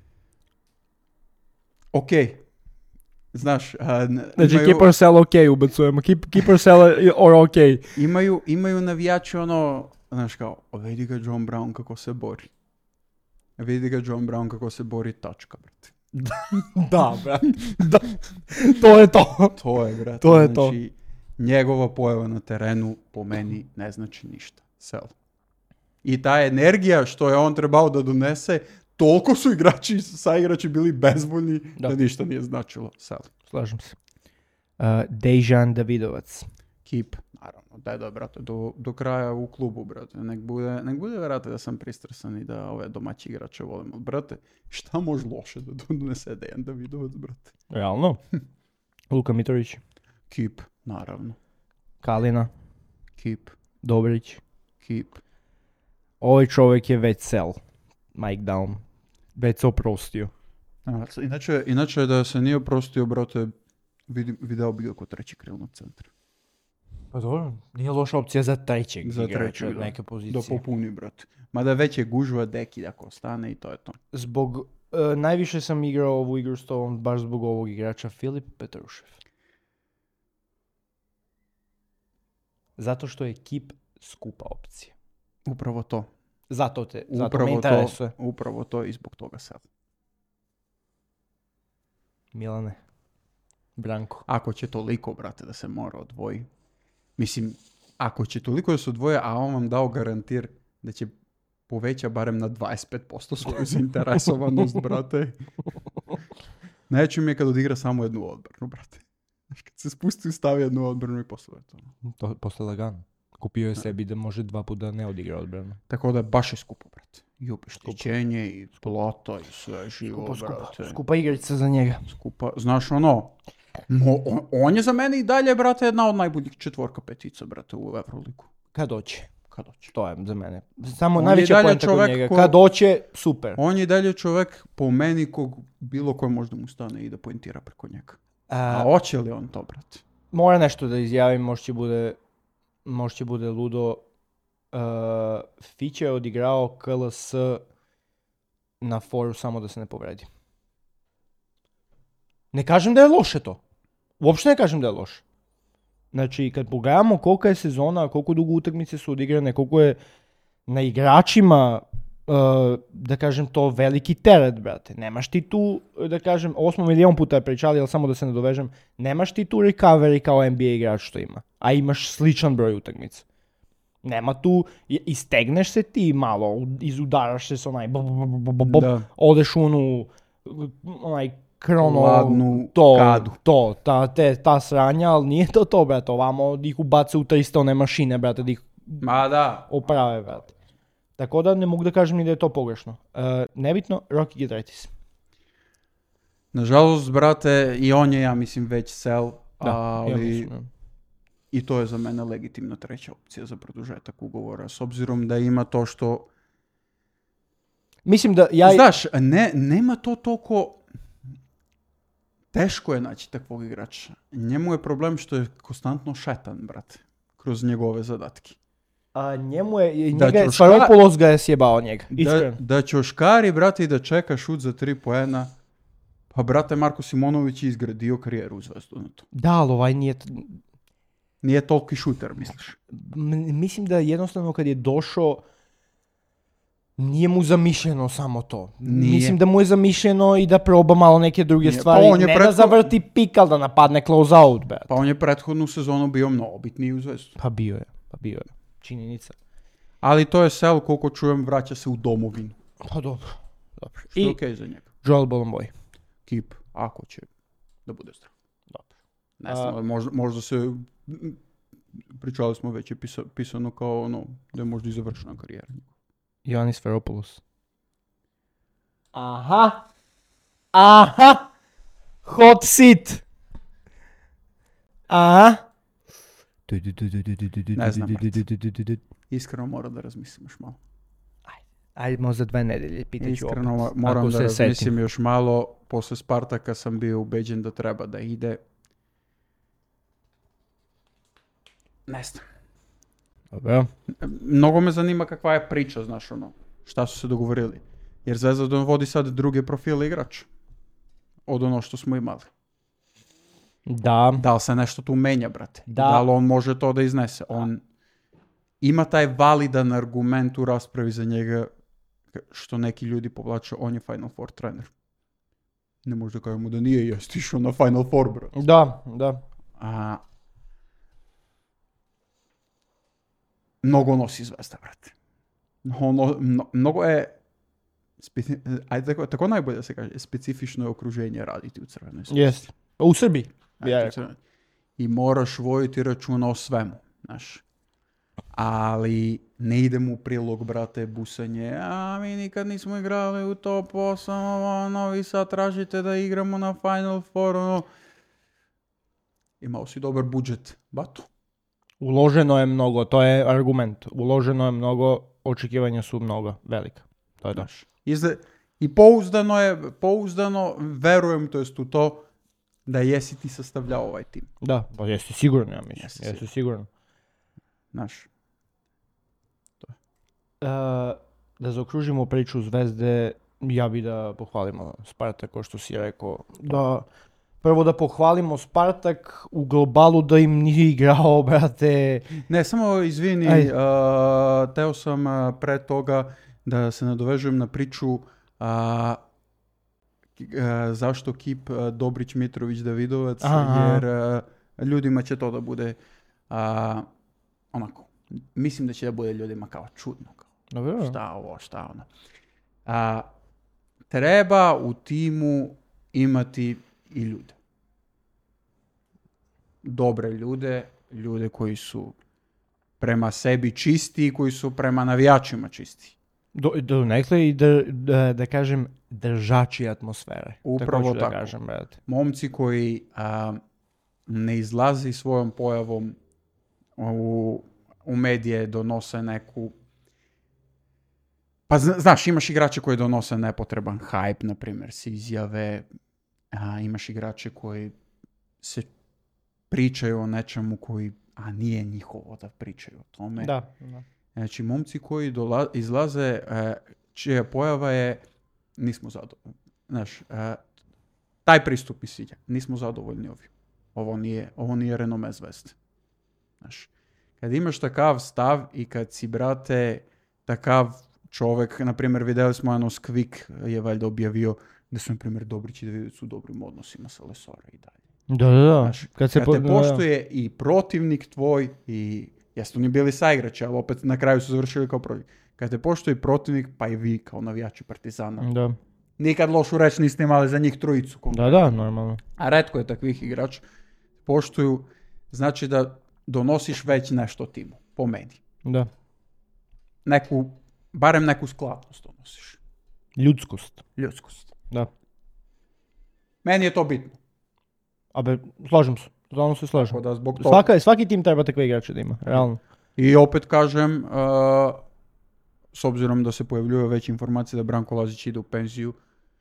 Okej. Znaš, znači Keeper Sell ubacujemo. Keeper Sell or ok. Imaju navijači ono, znaš kao, vidi ga John Brown kako se bori. Vidi ga John Brown kako se bori, tačka, brate. Da, brate. Da. To je to. To je, brate. To je znači, njegova pojava na terenu po meni ne znači ništa. Sell. I ta energija što je on trebao da donese, toliko su igrači bili bezvoljni da ništa nije značilo. Sad. Slažem se. Dejan Davidovac. Kip, naravno, da, brate, do kraja u klubu, brate. Nek bude, brate, da sam pristrasan i da ove domaći igrače volim. Brate, šta može loše da donese Dejan Davidovac, brate? Realno? Luka Mitrović. Kip, naravno. Kalina. Kip. Dobrić. Kip. Ovaj čovjek je već sell. Mike down. Već se oprostio. Inače da se nije oprostio, brate, video bi ga kod treći krilnog centra. Pa dobro, nije loša opcija za trećeg Za igrača trećeg, da. neke pozicije. Da popuni, brate. Mada već je gužva Deki ako ostane i to je to. Zbog, najviše sam igrao ovu igru s tobom baš zbog ovog igrača, Filip Petrušev. Zato što je Kip skupa opcija. Upravo to. Zato me interesuje. Upravo to i zbog toga sad. Milane. Branko. Ako će toliko, brate, da se mora odvoji. Mislim, ako će toliko da se odvoje, a on vam dao garantir da će poveća barem na 25% svoju zainteresovanost, brate. Najveće mi je kad odigra samo jednu odbranu, brate. Kad se spusti i stavi jednu odbranu i posle to. Posle lagano. Kupio je sebi da može 2 puta ne odigra odbranu. Tako da baš je skupo, brate. I obeštećenje, i plata, i sve živo, brate. Skupa igrica za njega. Skupa, znaš ono, on je za mene i dalje, brate, jedna od najboljih 4-5, brate, u Euroligu. Kad doće. Kad doće. To je za mene. Samo najveća poenta kod njega. Kad doće, super. On je dalje čovjek po meni kog bilo ko možda mu stane i da poentira preko njega. A hoće li on to, brate? Mora nešto da izjavim, možda bude ludo. Fiće je odigrao KLS na foru samo da se ne povredi. Ne kažem da je loše to. Uopšte ne kažem da je loše. Znači, kad pogledamo kolika je sezona, koliko dugo utakmice su odigrane, koliko je na igračima, da kažem to, veliki teret, brate. Nemaš ti tu, da kažem, 8 milijon puta je pričali, ali samo da se ne dovežem, nemaš ti tu recovery kao NBA igrač što ima, a imaš sličan broj utakmica. Nema tu, istegneš se ti malo, izudaraš se s onaj, odeš u onu, onaj krono, ladnu kadu. Ta sranja, ali nije to, brate, ovamo ih ubace u 300 one mašine, brate, da ih oprave, brate. Tako da ne mogu da kažem ni da je to pogrešno. Nebitno, Rocky Giedraitis. Nažalost, brate, i on je, ja mislim, već sell, da, ali ja mislim, i to je za mene legitimna treća opcija za produžetak ugovora, s obzirom da ima to što... Mislim da Znaš, nema to toliko... Teško je naći takvog igrača. Njemu je problem što je konstantno šetan, brate, kroz njegove zadatke. A Svaropoulos ga je sjebao njega, iskreno. Da ćoškari, brate, i da čeka šut za 3 poena, pa brate, Marko Simonović je izgradio karijeru u Zvezdu na to. Da, ali ovaj nije... Nije toliki šuter, misliš? Mislim da jednostavno kad je došao, nije mu zamišljeno samo to. Nije. Mislim da mu je zamišljeno i da proba malo neke druge stvari. Da zavrti pik, ali da napadne close out, brate. Pa on je prethodnu sezonu bio mnogo bitniji u Zvezdu. Pa bio je. Činjenica. Ali to je sell, koliko čujem, vraća se u domovinu. Pa dobro. Što je okej za njega. Joel Bolomboy. Kip, ako će da bude zdrav. Dobro. Ne znam, možda se... Pričali smo već, je pisano kao ono, da je možda i završena karijera. Ioannis Svaropoulos. Aha! Hot seat! Aha! Ne znam, iskreno moram da razmislim još malo. Ajmo za 2 nedelje, pitat ću opet. Iskreno moram da razmislim još malo. Posle Spartaka sam bio ubeđen da treba da ide. Ne znam. Dobro. Mnogo me zanima kakva je priča, znaš ono, šta su se dogovorili. Jer Zvezda dovodi sad druge profile igrača od ono što smo imali. Da li se nešto tu menja, brate? Da li on može to da iznese? On ima taj validan argument u raspravi za njega, što neki ljudi povlače, on je Final Four trener. Ne može da kažemo da nije, jeste išao na Final Four, brate. Da. Mnogo nosi Zvezda, brate. Mnogo je, tako najbolje da se kaže, specifično je okruženje raditi u Crvenoj Zvezdi. Jest. U Srbiji. I moraš voditi računa o svemu, znaš. Ali ne idem u prilog, brate, busanje. A mi nikad nismo igrali u top 8, vi sad tražite da igramo na Final Four, Imao si dobar budžet, batu. Uloženo je mnogo, to je argument. Uloženo je mnogo, očekivanja su mnogo velika. To je to. I pouzdano verujem to jest u to da jesi ti sastavljao ovaj tim. Da, pa jesi sigurno, ja mislim. Jesi sigurno. Znaš. Da zaokružimo priču Zvezde, ja bi da pohvalimo Spartak, kao što si rekao. Prvo da pohvalimo Spartak u globalu da im nije igrao, brate. Ne, samo izvini, teo sam pre toga da se nadovežujem na priču zašto kip Dobrić, Mitrović, Davidovac, jer ljudima će to da bude onako, mislim da će da bude ljudima kao čudno. Kao, šta ono. Treba u timu imati i ljude. Dobre ljude koji su prema sebi čisti i koji su prema navijačima čisti. Donekle i da kažem držači atmosfere. Upravo tako. Da kažem, brate. Momci koji ne izlazi svojom pojavom u medije, donose neku... Pa znaš, imaš igrače koji donose nepotreban hype, na primjer, s izjave. Imaš igrače koji se pričaju o nečemu koji, nije njihovo da pričaju o tome. Da. Znači, momci koji izlaze, čija pojava je, nismo zadovoljni. Znaš, taj pristup mi sviđa. Nismo zadovoljni ovim. Ovo nije renome Zvezde. Znaš, kad imaš takav stav i kad si, brate, takav čovek, na primjer, vidjeli smo Skvik je valjda objavio da su, na primjer, Dobrić i Davidović u dobrim odnosima sa Lesora i dalje. Da. Znaš, kad te poštuje i protivnik tvoj i jeste oni bili saigrači, ali opet na kraju su završili kao protivnik. Kad te poštuje i protivnik, pa i vi kao navijači Partizana. Da. Nikad lošu reč niste imali za njih trojicu. Da, normalno. A retko je takvih igrača. Poštuju, znači da donosiš već nešto timu, po meni. Da. Barem neku skladnost donosiš. Ljudskost. Da. Meni je to bitno. Slažem se. Stvarno se slažem. Da zbog toga... Svaki tim treba takve igrače da ima, realno. I opet kažem, s obzirom da se pojavljuju već informacije da Branko Lazić ide u penziju,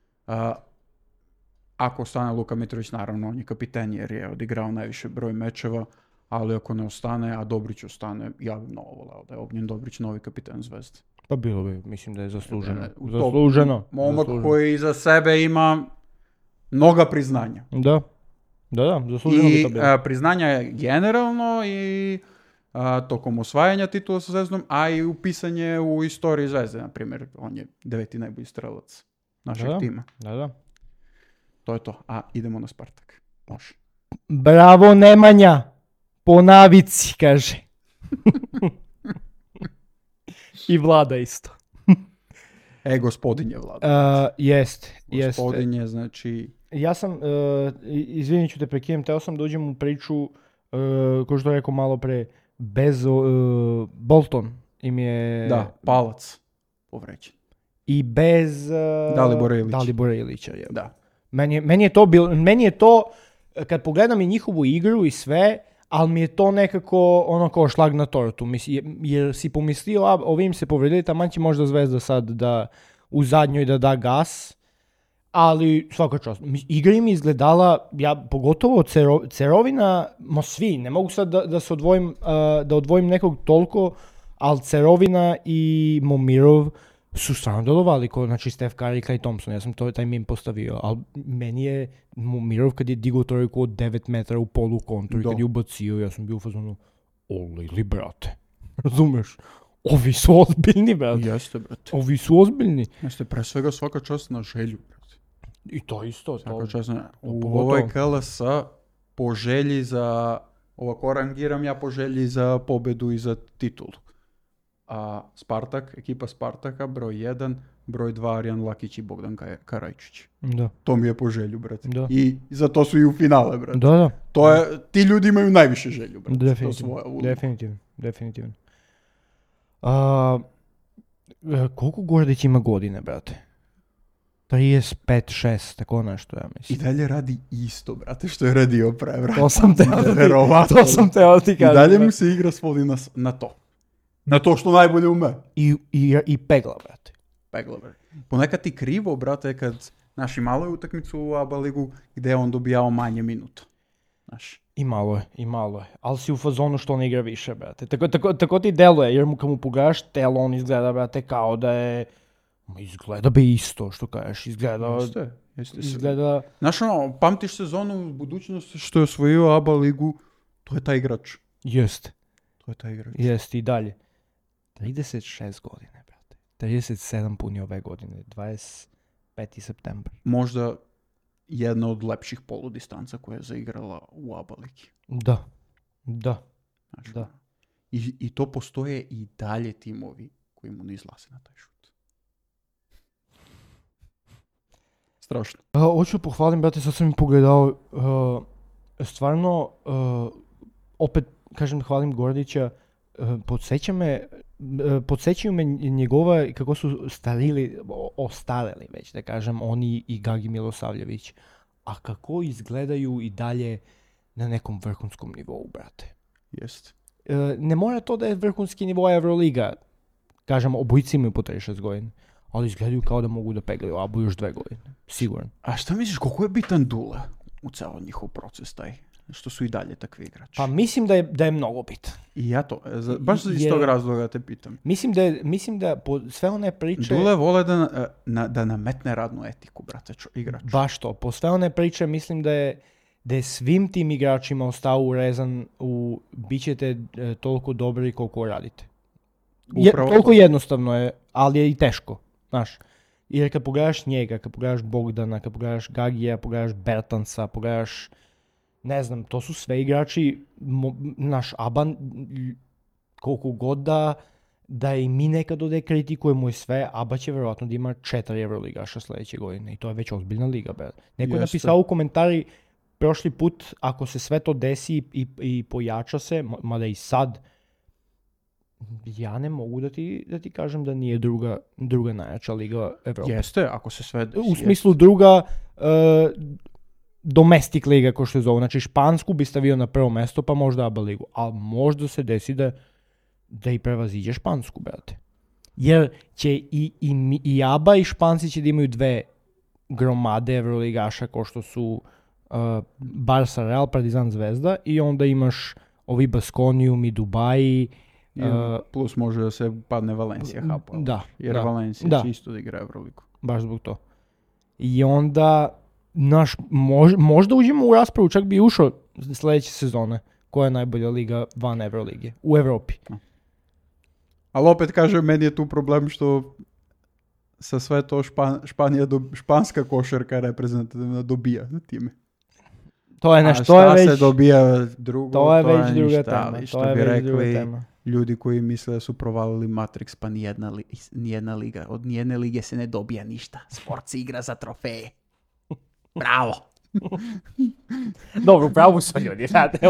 ako ostane Luka Mitrović, naravno on je kapiten jer je odigrao najviše broj mečeva, ali ako ne ostane, a Dobrić ostane, ja bih mnogo voleo da je Ognjen Dobrić novi kapiten Zvezde. Pa bilo bi, mislim da je zasluženo. Momak koji iza sebe ima mnoga priznanja. Da, zasluženo bi to bilo. I priznanja generalno i tokom osvajanja titula sa Zvezdom, a i upisanje u istoriji Zvezde, na primjer, on je 9. najbolji strelac našeg tima. Da. To je to. Idemo na Spartak. Može. Bravo Nemanja! Po navici, kaže. I Vlada isto. Gospodin je Vlada. Jest. Gospodin je, znači... Ja sam, izvinit ću te prekinem, teo sam da uđem u priču, ko što rekao malo pre, bez Bolton im je... Da, Palac povređen. I bez... Dalibora Ilića. Je. Da. Meni je to, kad pogledam i njihovu igru i sve, ali mi je to nekako ono kao šlag na tortu. Jer si pomislio, ovim se povredili, taman će možda Zvezda sad da u zadnjoj da gas, ali svaka čast. Igra im izgledala, pogotovo Cerovina, svi, ne mogu sad da se odvojim, da odvojim nekog toliko, ali Cerovina i Momirov su stvarno delovali, znači Steph Curry, Klay Thompson, ja sam taj meme postavio, ali meni je Momirov kad je digao trojku od 9 metara u polu kontru i kad je ubacio, ja sam bio u fazonu, olili, brate, razumeš? Ovi su ozbiljni, brate. Jeste, brate. Ovi su ozbiljni. Jeste, pre svega svaka čast na želju, brate. I to isto. Svaka čast u ovoj KLS po želji za, ovako rangiram ja po želji za pobedu i za titulu. a Spartak, ekipa Spartaka, broj 1, broj 2 Arjan Lakić i Bogdan Karajčić. Da. To mi je po želju, brate. Da. I zato su i u finale, brate. Da. Ti ljudi imaju najviše želju, brate. Definitivno. To svoja uloga. Definitivno. Koliko Gordić ima godine, brate? 35, 6, tako nešto, ja I mislim. dalje radi isto, brate, što je radio pre, brate. To sam teo ti kažem. I dalje mu se igra svodi na to. Na to što najbolje ume. I pegla, brate. Pegla, brate. Ponekad ti krivo, brate, kad naši malo je utakmicu u ABA ligu gdje je on dobijao manje minuta. Znaš. I malo je. Ali si u fazonu što on igra više, brate. Tako ti deluje, jer kad mu pogledaš telo, on izgleda, brate, kao da je... Izgleda bi isto, što kažeš. Jeste. Izgleda... Znaš, pamtiš sezonu u budućnosti što je osvojio ABA ligu, to je taj igrač. Jeste. To je taj igrač. Jeste i dalje. 36 godine, brate. 37 puni ove godine. 25. septembar. Možda jedna od lepših poludistanca koja je zaigrala u ABA ligi. Da. Znaš, Da. I to postoje i dalje timovi koji mu ne izlaze na taj šut. Strašno. Hoću pohvalim, brate, sad sam mi pogledao, stvarno, opet, kažem, hvalim Gordića, podsjećaju me njegova, kako su ostareli već, da kažem, oni i Gagi Milosavljević, a kako izgledaju i dalje na nekom vrhunskom nivou, brate. Jest. Ne mora to da je vrhunski nivo Euroliga, kažem, obojice imaju po 36 godina. Ali izgledaju kao da mogu da peglaju ABU još 2 godine. Siguran. A šta misliš, koliko je bitan Dule u ceo njihov proces taj? Što su i dalje takvi igrači? Pa mislim da je mnogo bitan. I ja to, baš iz tog razloga te pitam. Mislim da po sve one priče... Dule vole da nametne radnu etiku, brate, igrač. Baš to. Po sve one priče mislim da je svim tim igračima ostao urezan u bit ćete toliko dobri koliko radite. Toliko jednostavno je, ali je i teško. Znaš, jer kad pogledaš njega, kad pogledaš Bogdana, kad pogledaš Gagija, pogledaš Bertansa, pogledaš, ne znam, to su sve igrači, naš Aban, koliko god da i mi nekad ovdje kritikujemo i sve, Aba će vjerojatno da ima 4 Euroligaša sljedeće godine i to je već ozbiljna liga. Neko je napisao u komentari prošli put, ako se sve to desi i pojača se, mada i sad, ja ne mogu da ti kažem da nije druga najjača liga Evrope. Jeste, ako se sve desi. U smislu druga domestic liga, ko što je zovu. Znači Špansku bi stavio na prvo mesto, pa možda ABA ligu. A možda se desi da i prevaziđe Špansku, brate. Jer će i ABA i Španci će da imaju 2 gromade Evroligaša, ko što su Barca, Real, Partizan, Zvezda, i onda imaš ovi Baskonijum i Dubaji. Plus može da se padne Valencija Hapoel. Da. Jer Valencija će isto da igra Evroligu. Baš zbog to. I onda možda uđemo u raspravu, čak bi ušao sljedeće sezone, koja je najbolja liga van Evrolige u Evropi. Ali opet kažem, meni je tu problem što sa sve to španska košarka reprezentativna dobija na time. To je nešto, to je već... se dobija drugo, to je već druga ništa, tema. Ali što bi rekli ljudi koji misle da su provalili Matrix, pa nijedna liga, od nijedne lige se ne dobija ništa. Sport se igra za trofeje. Bravo! Dobro, upravo su ljudi, znate.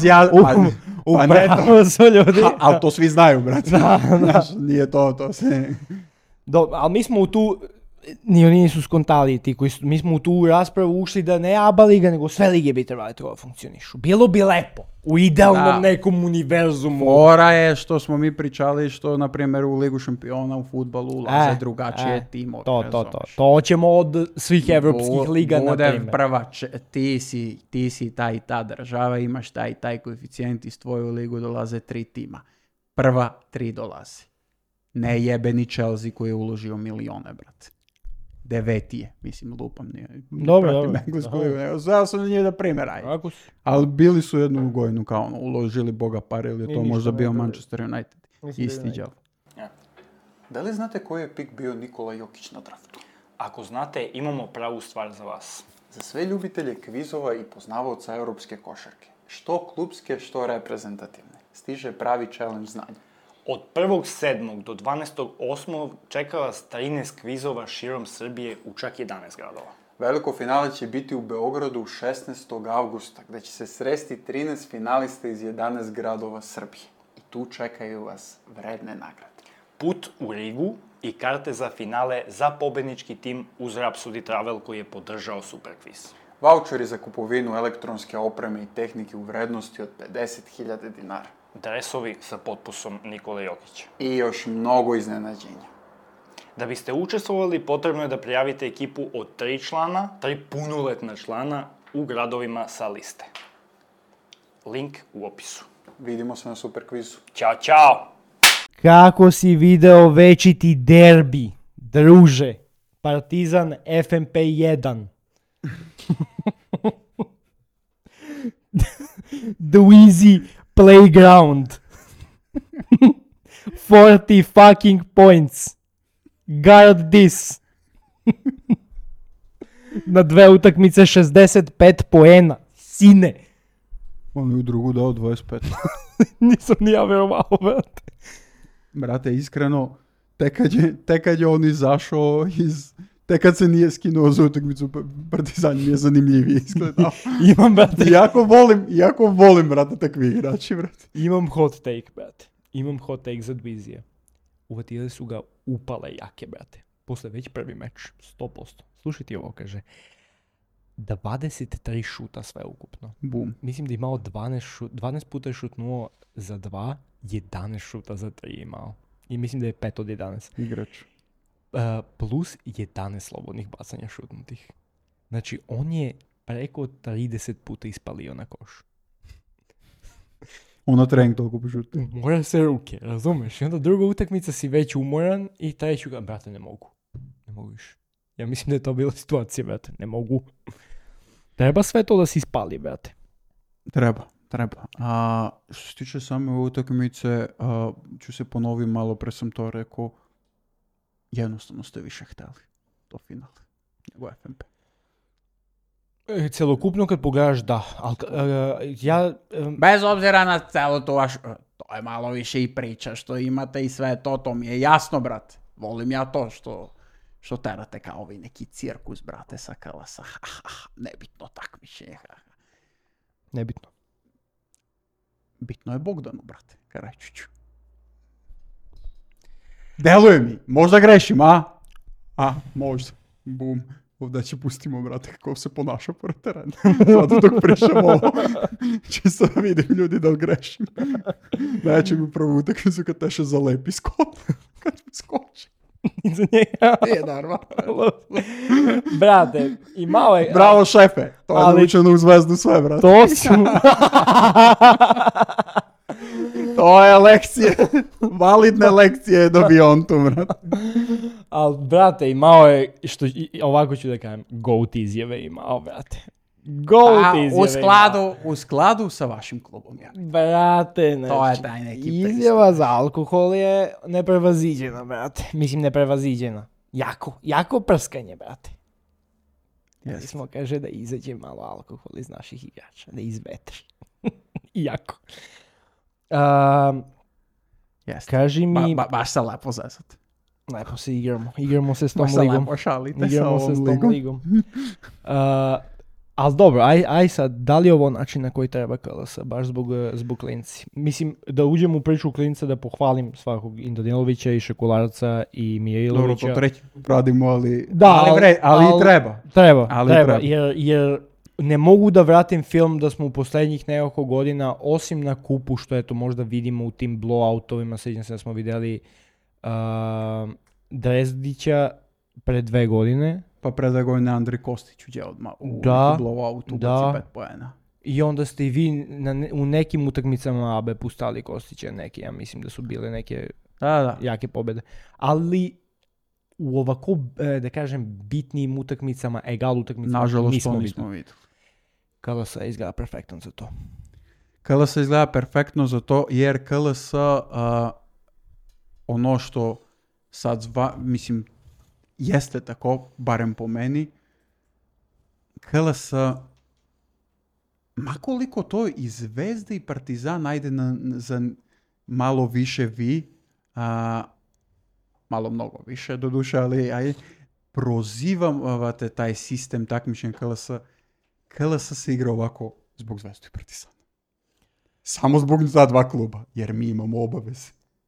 Upravo su ljudi. Ali to svi znaju, brate. Znaš, nije to se... Dobro, ali mi smo u tu... Ni oni nisu skontali ti koji mi smo u tu raspravu ušli da ne ABA liga, nego sve lige bi trebali da funkcionišu. Bilo bi lepo. U idealnom nekom univerzumu. Fora je što smo mi pričali što, na primjer, u Ligu šampiona u fudbalu ulaze drugačije timove. To ćemo od svih evropskih liga, na primjer. Bude prva, ti si ta i ta država, imaš taj i taj koeficijent, iz tvoju ligu dolaze 3 tima. Prva 3 dolazi. Ne jebeni Chelsea koji je uložio milione, brate. 9 je, mislim, lupam, nije. Dobro. Znao sam na njih da primjer, ali bili su jednu godinu kao uložili boga pare, ili je to možda bio Manchester United. Isti džav. Da li znate koji je pik bio Nikola Jokić na draftu? Ako znate, imamo pravu stvar za vas. Za sve ljubitelje kvizova i poznavaoca europske košarke, što klubske, što reprezentativne, stiže pravi challenge znanja. Od 1.7. do 12.8. čeka vas 13 kvizova širom Srbije u čak 11 gradova. Veliko finale će biti u Beogradu 16. avgusta, gde će se sresti 13 finalista iz 11 gradova Srbije. I tu čekaju vas vredne nagrade. Put u Rigu i karte za finale za pobednički tim uz Rhapsody Travel koji je podržao Superkviz. Vaučeri za kupovinu elektronske opreme i tehnike u vrednosti od 50.000 dinara. Dresovi sa potpisom Nikole Jokića. I još mnogo iznenađenja. Da biste učestvovali, potrebno je da prijavite ekipu od 3 člana, 3 punoletna člana u gradovima sa liste. Link u opisu. Vidimo se na Superkvizu. Ćao, čao! Kako si video večiti derbi, druže? Partizan FNP 1. The Wheezy Playground. 40 fucking points. Guard this. Na 2 utakmice 65 poena. Sine. On je u drugu dao 25. Nisam ni ja verovao, brate. Brate, iskreno, tek kad je on izašao tek kad se nije skinuo za utakmicu, Partizan mi je zanimljivije izgledao. Imam, brate. Iako volim, brate, takvi igrači, brate. Imam hot take, brate. Imam hot take za Dvizija. Uvatili su ga upale jake, brate. Posle već prvi meč, 100%. Slušaj ti ovo, kaže. 23 šuta sve ukupno. Bum. Mislim da je imao 12 puta je šutnuo za 2, 11 šuta za 3 imao. I mislim da je 5 od 11. Igrač. Plus 11 slobodnih bacanja šutnutih. Znači, on je preko 30 puta ispalio na koš. Ono trening toliko požuti. Mora se ruke, razumeš? I onda druga utakmica si već umoran i treću ga, brate, ne mogu više. Ja mislim da je to bila situacija, brate, ne mogu. Treba sve to da se ispali, brate. Treba. A što se tiče same utakmice, ću se ponoviti, malo pre sam to rekao, jednostavno ste više hteli to finale nego FNP. Celokupno kad pogledaš, da. Bez obzira na celo to to je malo više i priča što imate i sve to mi je jasno, brate. Volim ja to što terate kao ovi neki cirkus, brate, sa Kalasa. Nebitno takmičenje. Nebitno. Bitno je Bogdanu, brate, Karajčiću. Deluje mi, možda grešim, a? Možda. Bum. Ovdje će pustimo, brate, kako se ponaša pored terena. Sada dok pričamo ovo, čisto da vidim ljudi da grešim. Neće mi prvu utakmicu kad teše zalepi skot. Kad mi skoči. Iza njega. Je, naravno. Brate, i malo je... Bravo, šefe. To je naučeno u Zvezdu sve, brate. To su... To je lekcije. Validne lekcije je dobio on tu, brate. Ali, brate, imao je, ovako ću da kažem, GOAT izjave imao, brate. GOAT izjave u skladu sa vašim klubom, ja. Brate, znači, to je taj neki izjava za alkohol je neprevaziđena, brate. Mislim, neprevaziđena. Jako prskanje, brate. Yes. Smo kaže da izađe malo alkohol iz naših igrača, da izvetri. Jako. Kaži mi... Baš se lepo zezati. Lepo se igramo se s tom ligom. Lepo šalite igramo sa se s ovom tom ligom. Ali dobro, aj sad, da li je ovo način na koji treba KLS, baš zbog klinci? Mislim, da uđem u priču klinca, da pohvalim svakog i Danilovića i Šekularca i Mijailovića. Dobro, to treći radimo, ali... Da, ali treba. Treba. Jer ne mogu da vratim film da smo u posljednjih nekoliko godina, osim na kupu, što eto možda vidimo u tim blowoutovima, sjećam se da smo vidjeli Drezdića pre 2 godine. Pa pre 2 godine Andrej Kostić uđe odmah u blowoutu, baci 5 poena. I onda ste i vi u nekim utakmicama ABE pustali Kostića neke, ja mislim da su bile neke jake pobjede. Ali u ovako, da kažem, bitnijim utakmicama, egal utakmicama, nažalost to nismo vidjeli. KLS izgleda perfektno za to. KLS izgleda perfektno za to, jer KLS ono što sad mislim, jeste tako, barem po meni, KLS, makoliko to i Zvezda i Partizan ajde za malo više vi, malo mnogo više doduše, ali prozivate taj sistem takmičenja KLS. KLS se igra ovako zbog Zvezdu i Partizana. Samo zbog ta dva kluba, jer mi imamo obaveze.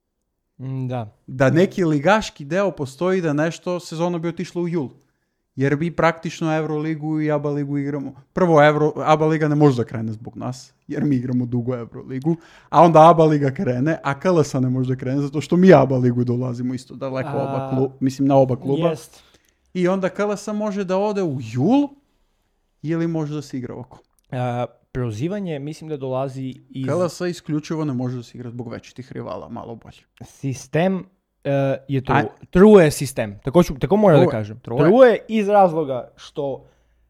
Da. Da neki ligaški deo postoji da nešto sezona bi otišla u jul. Jer mi praktično Euroligu i ABA ligu igramo. Prvo, ABA liga ne može da krene zbog nas, jer mi igramo dugo Euroligu, a onda ABA liga krene, a KLS ne može da krene, zato što mi ABA ligu dolazimo isto daleko na oba kluba. Jest. I onda KLS može da ode u jul, ili može da se igra ovako. Prozivanje mislim da dolazi iz... KLS isključivo ne može da se igra zbog većih rivala, malo bolje. Sistem je true sistem. Tako moram da kažem. True iz razloga što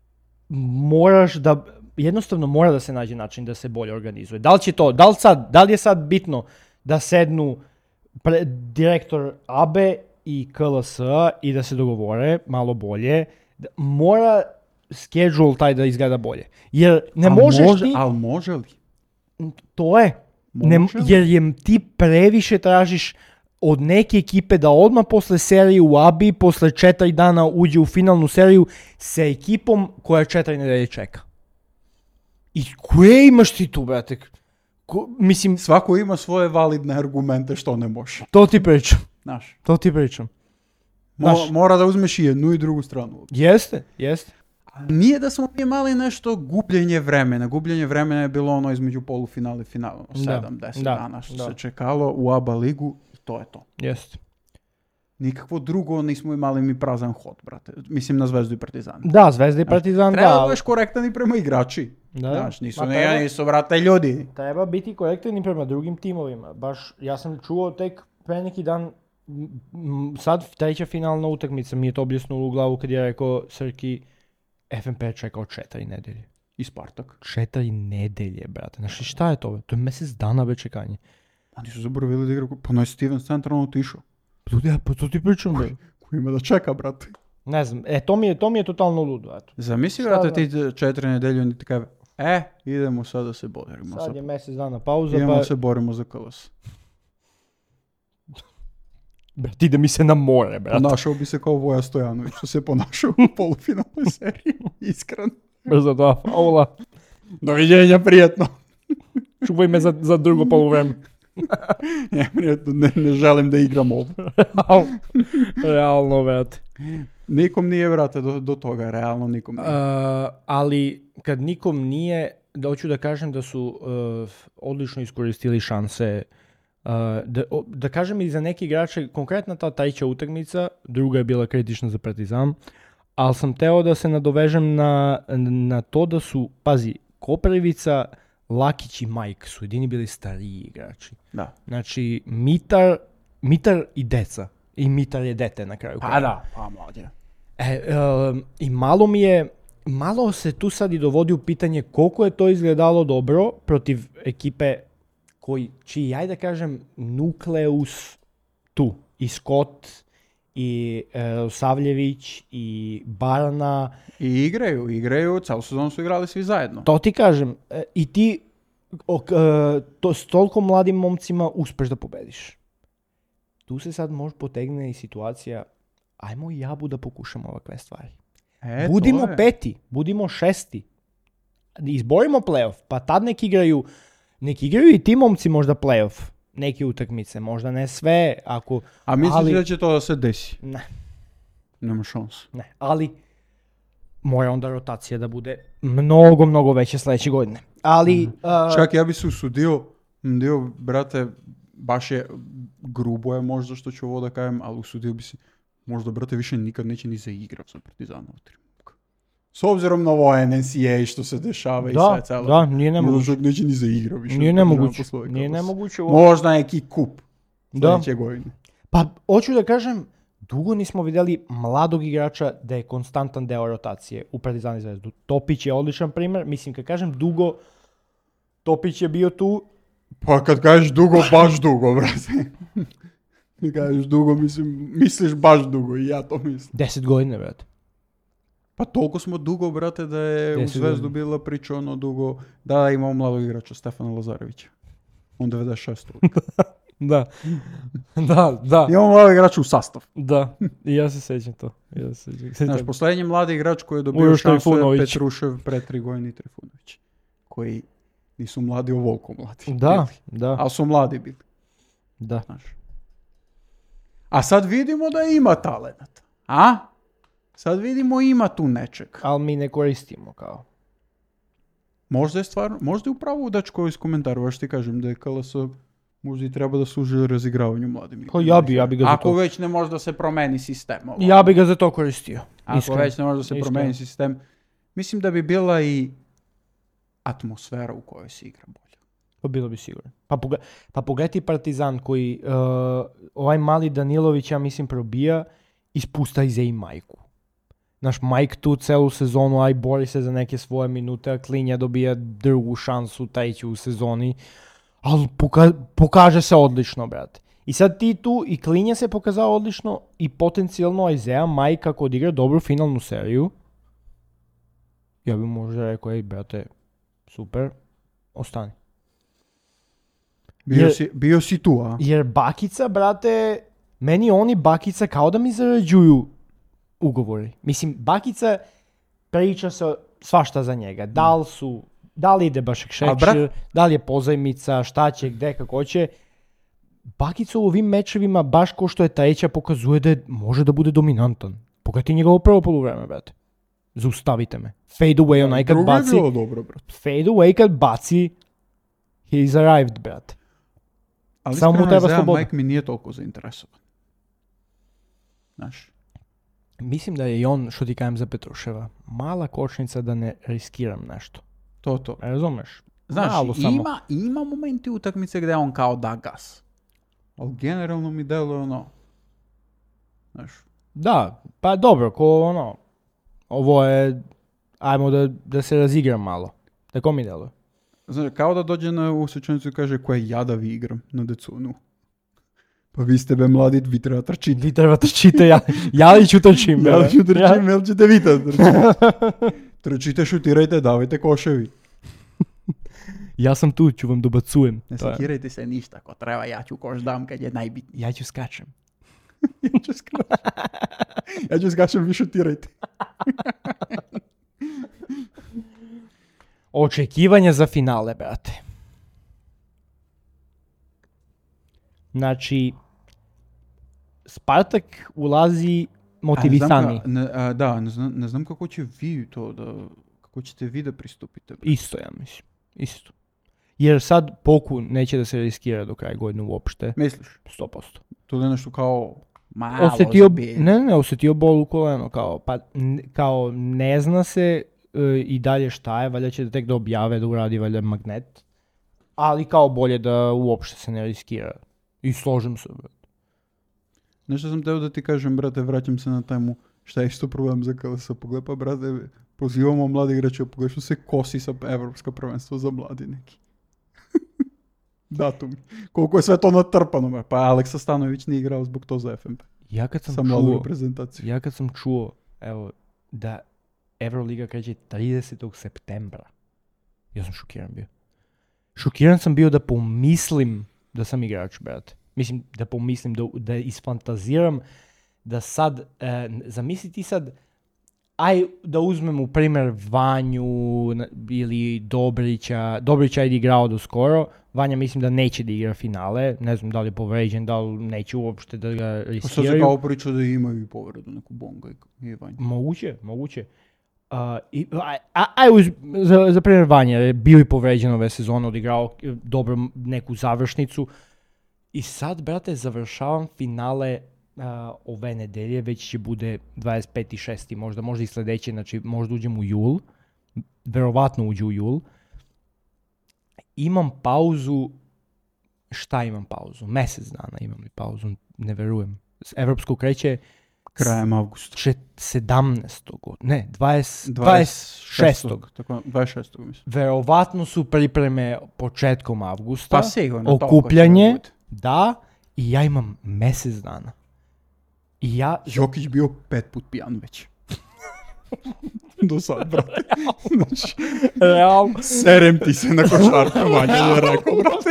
moraš da... Jednostavno mora da se nađe način da se bolje organizuje. Da li je sad bitno da sednu direktor ABE i KLS i da se dogovore malo bolje? Mora schedule taj da izgleda bolje. Jer ne možeš ti... Ali može li? To je. Jer ti previše tražiš od neke ekipe da odmah posle serije u ABI, posle 4 dana uđe u finalnu seriju sa ekipom koja 4 nedelje čeka. I koje imaš ti tu, brate? Mislim... Svako ima svoje validne argumente što ne može. To ti pričam. Znaš. To ti pričam. Mora da uzmeš i jednu i drugu stranu. Jeste. Nije da smo imali nešto gubljenje vremena. Gubljenje vremena je bilo ono između polufinala i finala. 7-10 dana što se čekalo u ABA ligu i to je to. Jeste. Nikakvo drugo nismo imali mi prazan hod, brate. Mislim na Zvezdu i Partizan. Da, Zvezda i Partizan, da. Treba budeš korektan i prema igrači. Znaš, nisu, brate, ljudi. Treba biti korektan i prema drugim timovima. Baš, ja sam čuo tek pre neki dan, sad treća finalna utakmica mi je to objasnulo u glavu kad je rekao Srki, FNP je čekao 4 nedelje. I Spartak. 4 nedelje, brate. Znači, šta je to? To je mjesec dana već čekanje. Oni su zaboravili da igra, pa no je Steven centralno otišao. Pa to ti pričam, bre. Ko ima da čeka, brate? Ne znam, to mi je totalno ludo, eto. Zamisli, brate, ti 4 nedelje, oni ti kaže, idemo sad da se borimo. Sad je mjesec dana pauza, idemo da se borimo za KLS. Brate, ide mi se na more, brate. Ponašao bi se kao Voja Stojanović, što se ponašao u polufinalnoj seriji, iskreno. Brzo 2 faula. Doviđenja, prijetno. Čuvaj me za drugo poluvreme. Ne želim da igram ovo. Realno, brate. Nikom nije, brate, do toga, realno nikom nije. Ali kad nikom nije, hoću da kažem da su odlično iskoristili šanse. Da kažem i za neki igrače, konkretna ta treća utakmica, druga je bila kritična za Partizan, ali sam teo da se nadovežem na to da su, pazi, Koprivica, Lakić i Majk su jedini bili stariji igrači. Da. Znači, Mitar i deca. I Mitar je dete na kraju. Pa da, pa mlađe. I malo se tu sad i dovodi u pitanje koliko je to izgledalo dobro protiv ekipe čiji, ajde da kažem, nukleus tu. I Scott, i Savljević, i Barana. I igraju, celu sezonu su igrali svi zajedno. To ti kažem. I ti s toliko mladim momcima uspeš da pobediš. Tu se sad može potegne i situacija, ajmo i Jabu da pokušamo ovakve stvari. Budimo 5, budimo 6. Izborimo playoff, pa tad neki igraju i ti momci možda playoff. Neke utakmice, možda ne sve. A misliš da će to da se desi? Ne. Nema šanse. Ne, ali mora onda rotacija da bude mnogo, mnogo veća sljedeće godine. Ali... Čak, ja bi se usudio, brate, baš je grubo je možda što ću ovo da kajem, ali usudio bi se, možda, brate, više nikad neće ni zaigrati za Partizanovu trenutku. S obzirom na ovo NCAA što se dešava i sve celo. Da, nije nemoguće. Možda neće ni zaigrati više. Nije nemoguće. Možda neki kup sljedeće godine. Pa, hoću da kažem, dugo nismo vidjeli mladog igrača da je konstantan deo rotacije u Partizan i Zvezdu. Topić je odličan primjer. Mislim, kad kažem dugo, Topić je bio tu. Pa kad kažeš dugo, baš dugo, brate. Kad kažeš dugo, misliš baš dugo i ja to mislim. 10 godina, brate. Pa toliko smo dugo, brate, da je u Zvezdu bila priča ono dugo, da imamo mladog igrača Stefana Lazarevića. On 96. Da. Da. Imamo mladi igrač u sastav. Da. I ja se sećam to. Znaš, posljednji mladi igrač koji je dobio Uroš šansu je Trifunović. Petrušev pre 3 godine i Trifunović. Koji nisu mladi ovoliko mladi. Da, bili. da, Ali su mladi bili. da. Znaš. A sad vidimo da ima talenat. A? Sad vidimo ima tu nečeg. Ali mi ne koristimo kao. Možda je stvarno, možda je upravo dečko iz komentara, baš ti kažem da je KLS možda i treba da služi razigravanju mladim. Pa ja bi ga za Ako to. već ne može da se promeni sistem. Ovo. Ja bi ga za to koristio. Ako Iskreno. već ne može da se Iskreno. promeni sistem, mislim da bi bila i atmosfera u kojoj se igra bolje. Pa bilo bi sigurno. Pa pogledaj Partizan koji ovaj mali Danilović, ja mislim, probija i spusta iza i Majku. Naš Majk tu celu sezonu, aj bori se za neke svoje minute, a Klinja dobija drugu šansu, treću u sezoni, ali pokaže se odlično, brate. I sad ti tu, i Klinja se pokazao odlično, i potencijalno Ajzea, Majk ako odigra dobru finalnu seriju, ja bi možda rekao, ej, brate, super, ostani. Bio si tu, a? Jer Bakica, brate, meni oni Bakica kao da mi zarađuju ugovori. Mislim, Bakica priča se svašta za njega. Da li ide Bašek Šekšir, da li je pozajmica, šta će, gde, kako će. Bakica u ovim mečevima, baš ko što je treća, pokazuje da može da bude dominantan. Pogledajte njegovo prvo poluvreme, brate. Zaustavite me. Fade away onaj kad baci. Drugo je bilo dobro, brate. Fade away kad baci. He's arrived, brate. Ali samo mu treba sloboda. Mike mi nije toliko zainteresovan. Znaš. Mislim da je i on, što ti kajem za Petruševa, mala kočnica da ne riskiram nešto. To. Razumeš? Znaš, malo samo. ima momenti utakmice gdje on kao da gas. Ali generalno mi deluje ono. Znaš. Da, pa dobro, ko ono, ovo je, ajmo da se razigram malo. Tako mi deluje. Znaš, kao da dođe u svečanicu i kaže koje jada vi igram na decunu. Pa vi ste be mladi, vi treba trčiti. Vi treba trčite, ja li ću trčim. Ja li ću trčim, jel ćete vi da trčiti. Trčite, šutirajte, davajte koševi. Ja sam tu, ću vam dobacujem. Ne sekirajte se ništa, ako treba, ja ću koš dam kad je najbitnije. Ja ću skačem. Ja ću skačem, vi šutirajte. Očekivanja za finale, brate. Znači, Spartak ulazi motivisani. Ne znam kako će vi to kako ćete vi da pristupite. Brate. Isto, ja mislim. Isto. Jer sad Poku neće da se riskira do kraja godine uopšte. Misliš? 100%. To je nešto kao malo osjetio bol u koleno, kao ne zna se i dalje šta je, valjda će tek da objave da uradi valjda magnet, ali kao bolje da uopšte se ne riskira. I složim se, brate. Nešto sam teo da ti kažem, brate, vraćam se na temu šta je isto problem za KLS. Pogled pa, brate, pozivamo mladi igrače, pogled što se kosi sa Evropska prvenstva za mladi neki. Datum. Koliko je sve to natrpano, pa Aleksa Stanović nije igrao zbog to za FNP. Ja kad sam čuo, evo, da Euroliga kreće 30. septembra, ja sam šokiran bio. Šokiran sam bio da pomislim da sam igrač, brate. Mislim, da pomislim, da isfantaziram, da sad, zamisli ti sad, aj da uzmem u primjer Vanju ili Dobrića. Dobrića je igrao do skoro. Vanja mislim da neće da igra finale. Ne znam da li je povređen, da li neće uopšte da ga riskiraju. Sad se kao priča da imaju i povredu neku Bonga i Vanja. Moguće. Za primjer Vanja je bio i povređen ove sezone, odigrao dobro neku završnicu. I sad, brate, završavam finale ove nedelje, već će bude 25.6. možda i sljedeće, znači možda uđem u jul, verovatno uđu u jul. Imam pauzu, šta imam pauzu? Mjesec dana imam li pauzu, ne verujem. Evropsko kreće krajem avgusta. 17. Ne, 26. Tako, 26. mislim. Verovatno su pripreme početkom avgusta. Pa sigurno. Okupljanje, da, i ja imam mjesec dana. Jokić bio 5 put pijan već. Do sad, brate. Znači, Realno. serem ti se na košarku manje, je rekao, brate.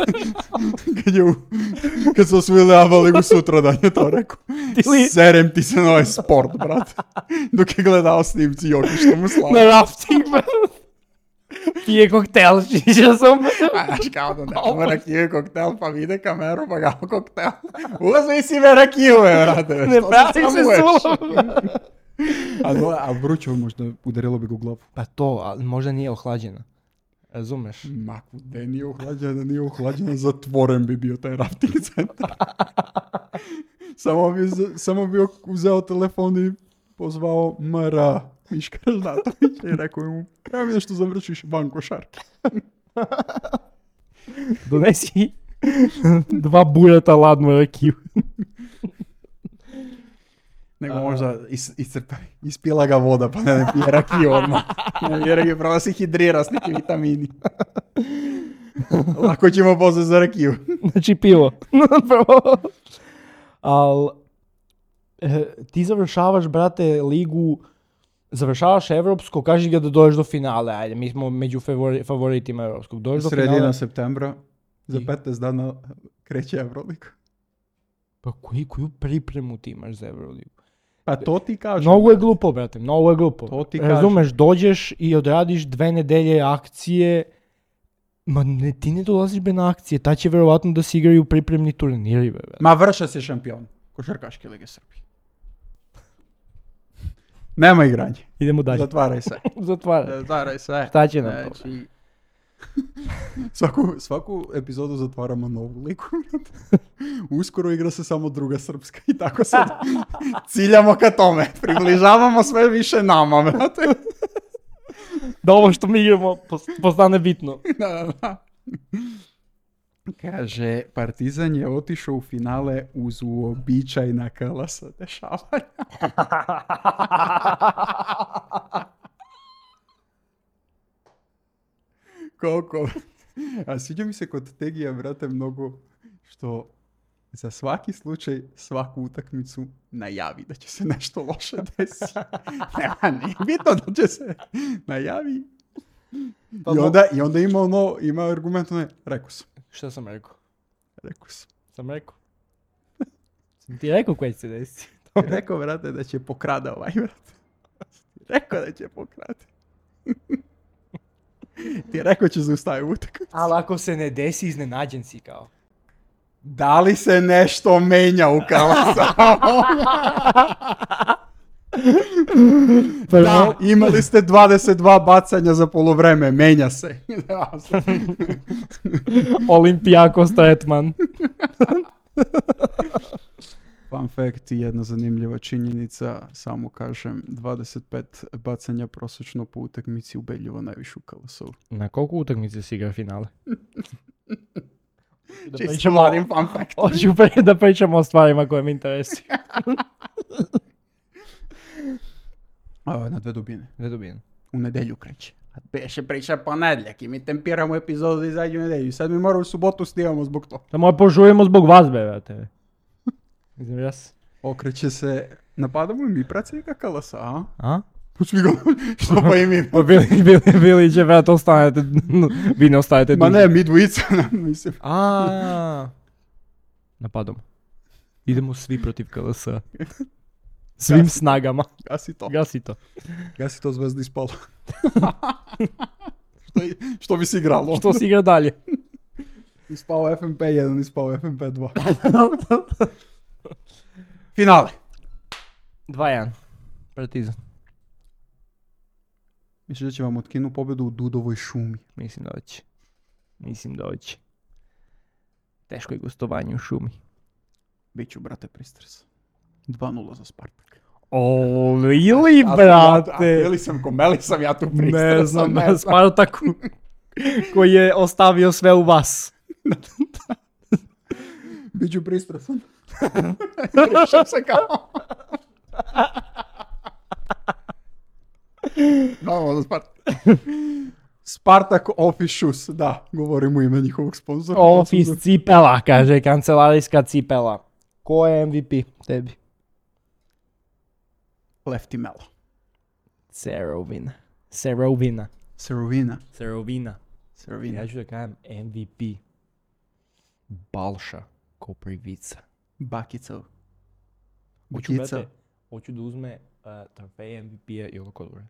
Kad su osvojili ABA ligu sutra dan je to rekao. Serem ti se na ovaj sport, brate. Dok je gledao snimci Joki što mu slavi. Na rafting, pije koktel, šiša sam. Znaš kao da nema rakiju koktel, pa vide kameru, pa ga koktel. Ulazvi si me rakiju, brate. Ne pravi se sulo. A vrućo možda udarilo bi ga u glavu. Pa to, ali možda nije ohlađena. Razumeš? Ma, kude nije ohlađena, zatvoren bi bio taj rafting centar. Samo bi uzeo telefon i pozvao Mara Miška Žnatovića i rekao mu, treba mi nešto završiš van košarke. Donesi 2 bureta ladnu rakiju. Nego možda ispila ga voda, pa ne pije rakiju odmah. Ne pije rakiju, pravo se hidrira s nekim vitamini. Lako ćemo pozvati za rakiju. Znači pivo. Prvo. Al, ti završavaš, brate, ligu, završavaš evropsko, kaži ga da dođeš do finale, ajde, mi smo među favoritima evropskog. Dođeš do Sredina finale. septembra, za 15 dana kreće Euroliga. Pa koju pripremu ti imaš za Euroligu? Pa to ti kažem. Mnogo je glupo, brate, mnogo je glupo. To ti Razumeš, dođeš i odradiš 2 nedelje akcije, ma ne, ti ne dolaziš be na akcije, ta će verovatno da se igraju pripremni turniri, brate. Ma vrša se šampion Košarkaške lige Srbije. Nema igranja. Idemo dalje. Zatvaraj se. Zatvaraj. se. Šta će nam to? Znači, svaku epizodu zatvaramo novu ligu. Uskoro igra se samo druga srpska i tako sad ciljamo ka tome. Približavamo sve više nama, brate. Da ovo što mi igramo postane bitno. Da. Kaže, Partizan je otišao u finale uz uobičajna kalasa dešavanja. Koliko? A sviđa mi se kod Tegija, brate, mnogo što za svaki slučaj, svaku utakmicu najavi da će se nešto loše desiti. Nema, nije bitno da će se najavi. I onda ima argument, rekao sam. Šta sam rekao? Rekao sam. Sam ti rekao koji će se desiti? Rekao, brate, da će pokrada ovaj, brate. Rekao da će pokrada. Ti rekao će zaustaviti utakmicu. Ali ako se ne desi, iznenađen si kao. Da li se nešto menja u Kalasavu? Da, imali ste 22 bacanja za poluvreme, menja se. Olimpijakos tretman. Fun fact i jedna zanimljiva činjenica, samo kažem, 25 bacanja prosječno po utakmici ubedljivo najviše u Kalasovu. Na koliko utakmice si igra finale? Čisto mladim fun fact. Hoću da pričamo o stvarima koje me interesuju. Na 2 dubine. 2 dubine. U nedelju kreće. A beše priča ponedljak i mi tempiramo epizodu da izađe u nedelju. Sad mi moramo u subotu snimamo zbog to. Da moj požurimo zbog vas, brate. Okreće se, napadamo i mi predsjednika Kalasa, a? A? Pusti ga, što pa i mi? Pa bili će, brate, ostanete, vi ne ostajete. Ma ne, mi dvojica, mislim. Napadamo. Idemo svi protiv KLS. Svim snagama. Gasi to Zvezda ispala. Što bi se igralo? Što se igra dalje? Ispao FNP1, ispao FNP2. Finale. 2-1. Partizan. Misliš da će vam otkinu pobjedu u Dudovoj šumi? Mislim da hoće. Teško je gostovanje u šumi. Biću, brate, pristresan. 2-0 za Spartak. Ili, brate. Ili sam ko Meli sam ja tu pristresan. Ne znam, Spartaku koji je ostavio sve u vas. Biću pristresan. Pričam se kao. Vamo za Spartak. Spartak Office Shoes, da, govorim u ime njihovog sponzora. Office cipela, kaže, kancelarijska cipela. Ko je MVP tebi? Lefty Melo. Serovina. Serovina. Ja ću da kažem MVP. Balša Koprivica. Bakica. Hoću da uzme trofej MVP-a i ovo kod ure.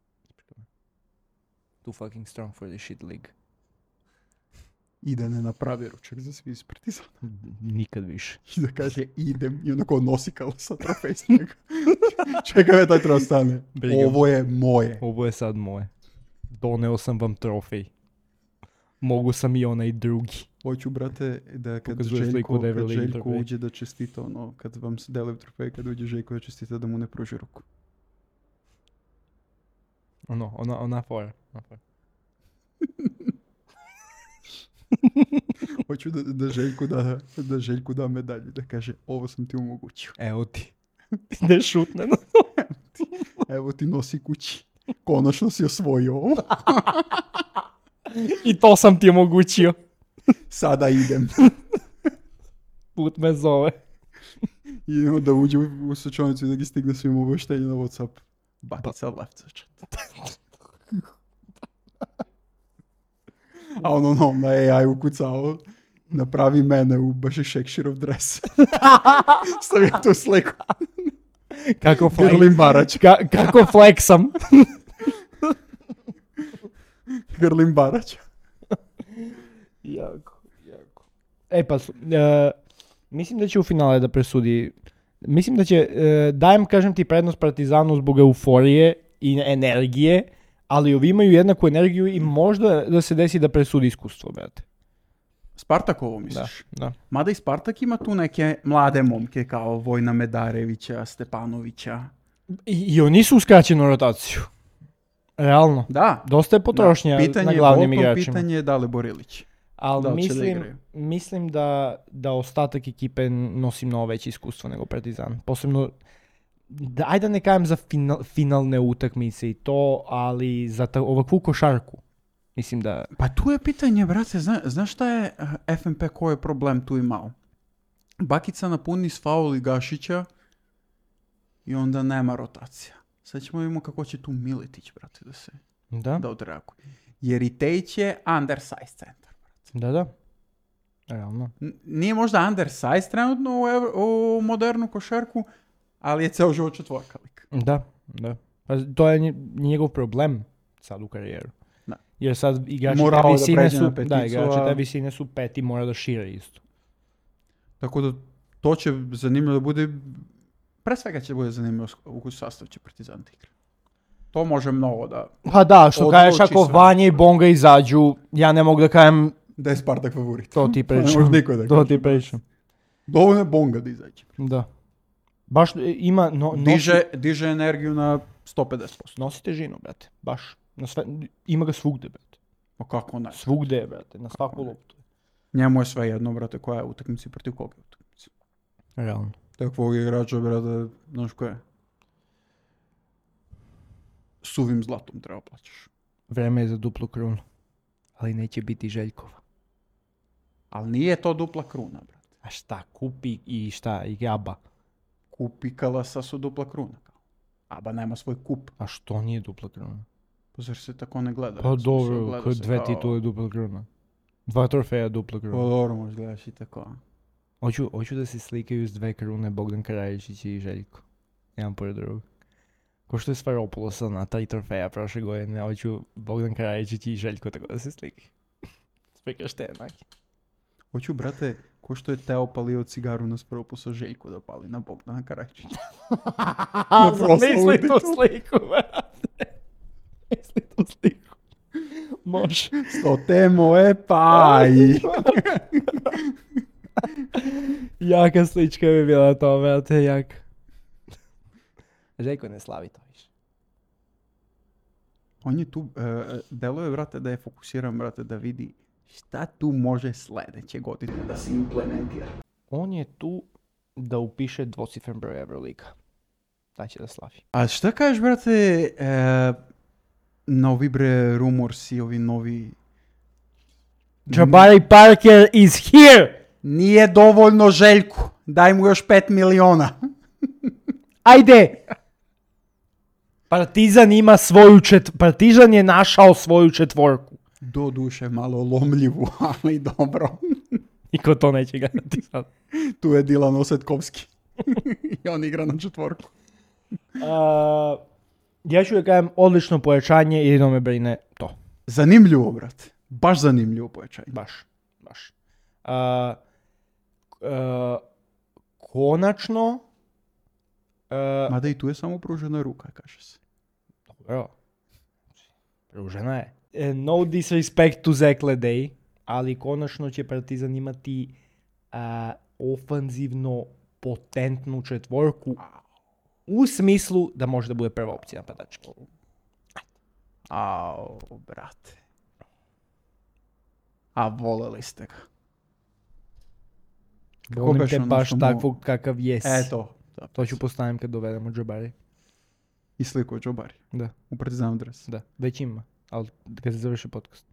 Too fucking strong for this shit league. I da ne napravi ručak za svi iz Partizana. Nikad više. I da kaže idem i onako nosi kao sa trofej s njega. Čekaj me taj treba stane. Ovo je moje. Ovo je sad moje. Doneo sam vam trofej. Mogu sam i onaj drugi. Hoću, brate, da kad Pokazuje sliku da je Željko veliki trofej. uđe da čestita, ono, kad vam se delaju trofej, kad uđe Željko da čestita da mu ne pruži ruku. Ona fora. Hoću da Željku da medalju, da kaže ovo sam ti omogućio. Evo ti. Ne šutne na Evo ti nosi kući. Konačno si osvojio ovo. I to sam ti omogućio. Sada idem. Put me zove. I onda uđe u slučajnicu i da gi stigne svim obaveštenje na WhatsApp. Batica left chat. A ono na AI ukucao, napravi mene u baš Shakespeareov dres. Stavio tu sliku. Grlim Barać. Kako flexam. Grlim Barać. Jako. Mislim da će u finale da presudi. Mislim da će, kažem ti, prednost Partizanu zbog euforije i energije, ali ovi imaju jednaku energiju i možda da se desi da presudi iskustvo, brate. Spartakovo misliš? Da. Mada i Spartak ima tu neke mlade momke kao Vojna Medarevića, Stepanovića. I oni su uskraćenu rotaciju. Realno. Da. Dosta je potrošnja na glavnim igračima. Pitanje je Dalibor Ilić. Ali mislim da ostatak ekipe nosi mnogo veće iskustvo nego Partizan. Posebno, ajde da ne kažem za finalne utakmice i to, ali za ovakvu košarku. Mislim da... Pa tu je pitanje, brate, znaš šta je FNP, koji je problem tu imao? Bakica napuni s fauli Gašića i onda nema rotacija. Sad ćemo vidimo kako će tu Miletić, brate, da odreaguje. Jer i Tejić je undersize centar. Da. Realno. Nije možda undersize trenutno u modernu košarku, ali je ceo život četvorka lik. Da. Pa to je njegov problem sad u karijeru. Da. Jer sad igrači te visine su peti, mora da šire isto. Tako da to će zanimljivo da bude, pre svega će bude zanimljivo u sastav će Partizan igra. To može mnogo da... Pa da, što kažeš ako Vanja i Bonga izađu, ja ne mogu da kažem... Da je Spartak favorit. To ti pričam. Dovoljno je Bonga da izađe. Da. Baš ima... Diže energiju na 150%. Nosi težinu, brate. Baš. Ima ga svugde, brate. Pa kako ne? Svugde, brate. Na svaku loptu. Njemu je sve jedno, brate, koja je utakmica i protiv koga je utakmica. Realno. Takvog igrača, brate, znaš ko je? Suvim zlatom treba plaćaš. Vreme je za duplu krunu. Ali neće biti Željkova. Ali nije to dupla kruna, brate. A šta, kupi i šta, i Aba? Kupi Kalasa su dupla kruna. Aba nema svoj kup. A što nije dupla kruna? Pa zar se tako ne gleda? Pa dobro, kod dve titule dupla kruna. 2 trofeja dupla kruna. Pa dobro, možda gledaš i tako. Hoću da se slikaju s 2 krune Bogdan Karajičić i Željko. Jedan pored drugog. Ko što je Svaropulosa na 3 trofeja prošle godine, hoću Bogdan Karajičić i Željko tako da se slikaju. Spikaš te jednaki. Hoću, brate, ko što je Teo palio cigaru na Svaropulosa, Željko da pali na Bogdana Karajičića. Misli tu sliku, brate. Misli tu sliku. Može. Sto temo je paj. Jaka slička bi bila to, brate, jaka. Željko ne slavi to više. On je tu, deluje, brate, da je fokusiran, brate, da vidi šta tu može sledeće godine da se implementira. On je tu da upiše dvocifren broj Euroliga. Da će da slavi. A šta kažeš, brate, novi bre rumors i ovi novi... Jabari Parker is here! Nije dovoljno Željku, daj mu još 5 miliona. Ajde! Partizan je našao svoju četvorku. Do duše malo lomljivu, ali dobro. Niko to neće gledati sad. Tu je Dilan Osetkovski. I on igra na četvorku. Ja ću da kažem odlično pojačanje i jedino me brine to. Zanimljivo, brate. Baš zanimljivo pojačanje. Baš. Konačno... Mada i tu je samo pružena ruka, kaže se. Dobro. Pružena je. No disrespect to Zach Ledej, ali konačno će Partizan imati ofanzivno potentnu četvorku u smislu da može da bude prva opcija napadački. Au, brate. A voleli ste ga. Volim te ono baš što mu- takvog kakav jesi. Eto. To ću postavim kad dovedemo Džabari. I sliku od Džobari. Da, U Partizanu dres. da. Već ima. Ali kad se završi podcast.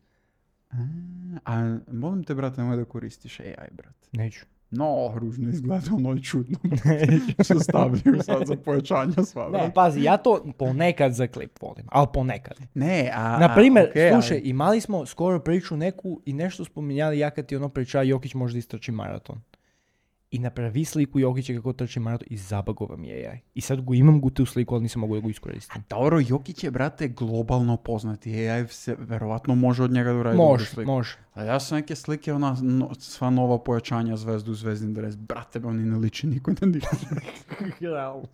A molim te, brate, nemoj da koristiš AI, brate. Neću. No, ružno izgleda, ono je čudno. Što stavljaju sad za pojačanja sva, Ne, brate. pazi, ja to ponekad za klip volim, ali ponekad. Ne, Na primjer, okej, slušaj, ali- imali smo skoro priču neku i nešto spominjali ja kad ti ono priča Jokić možda istrči maraton. I napravi sliku Jokića kako trči maraton i zabagova mi je AI. I sad imam tu sliku, ali nisam mogu da ga iskoristim. Dobro, Jokić je, brate, globalno poznati. AI se verovatno može od njega da uradi dobru Može, sliku. može. A ja sam neke slike, sva nova pojačanja zvezdu, zvezdin dres. Brate, oni ne liči niko na ništa. Realno,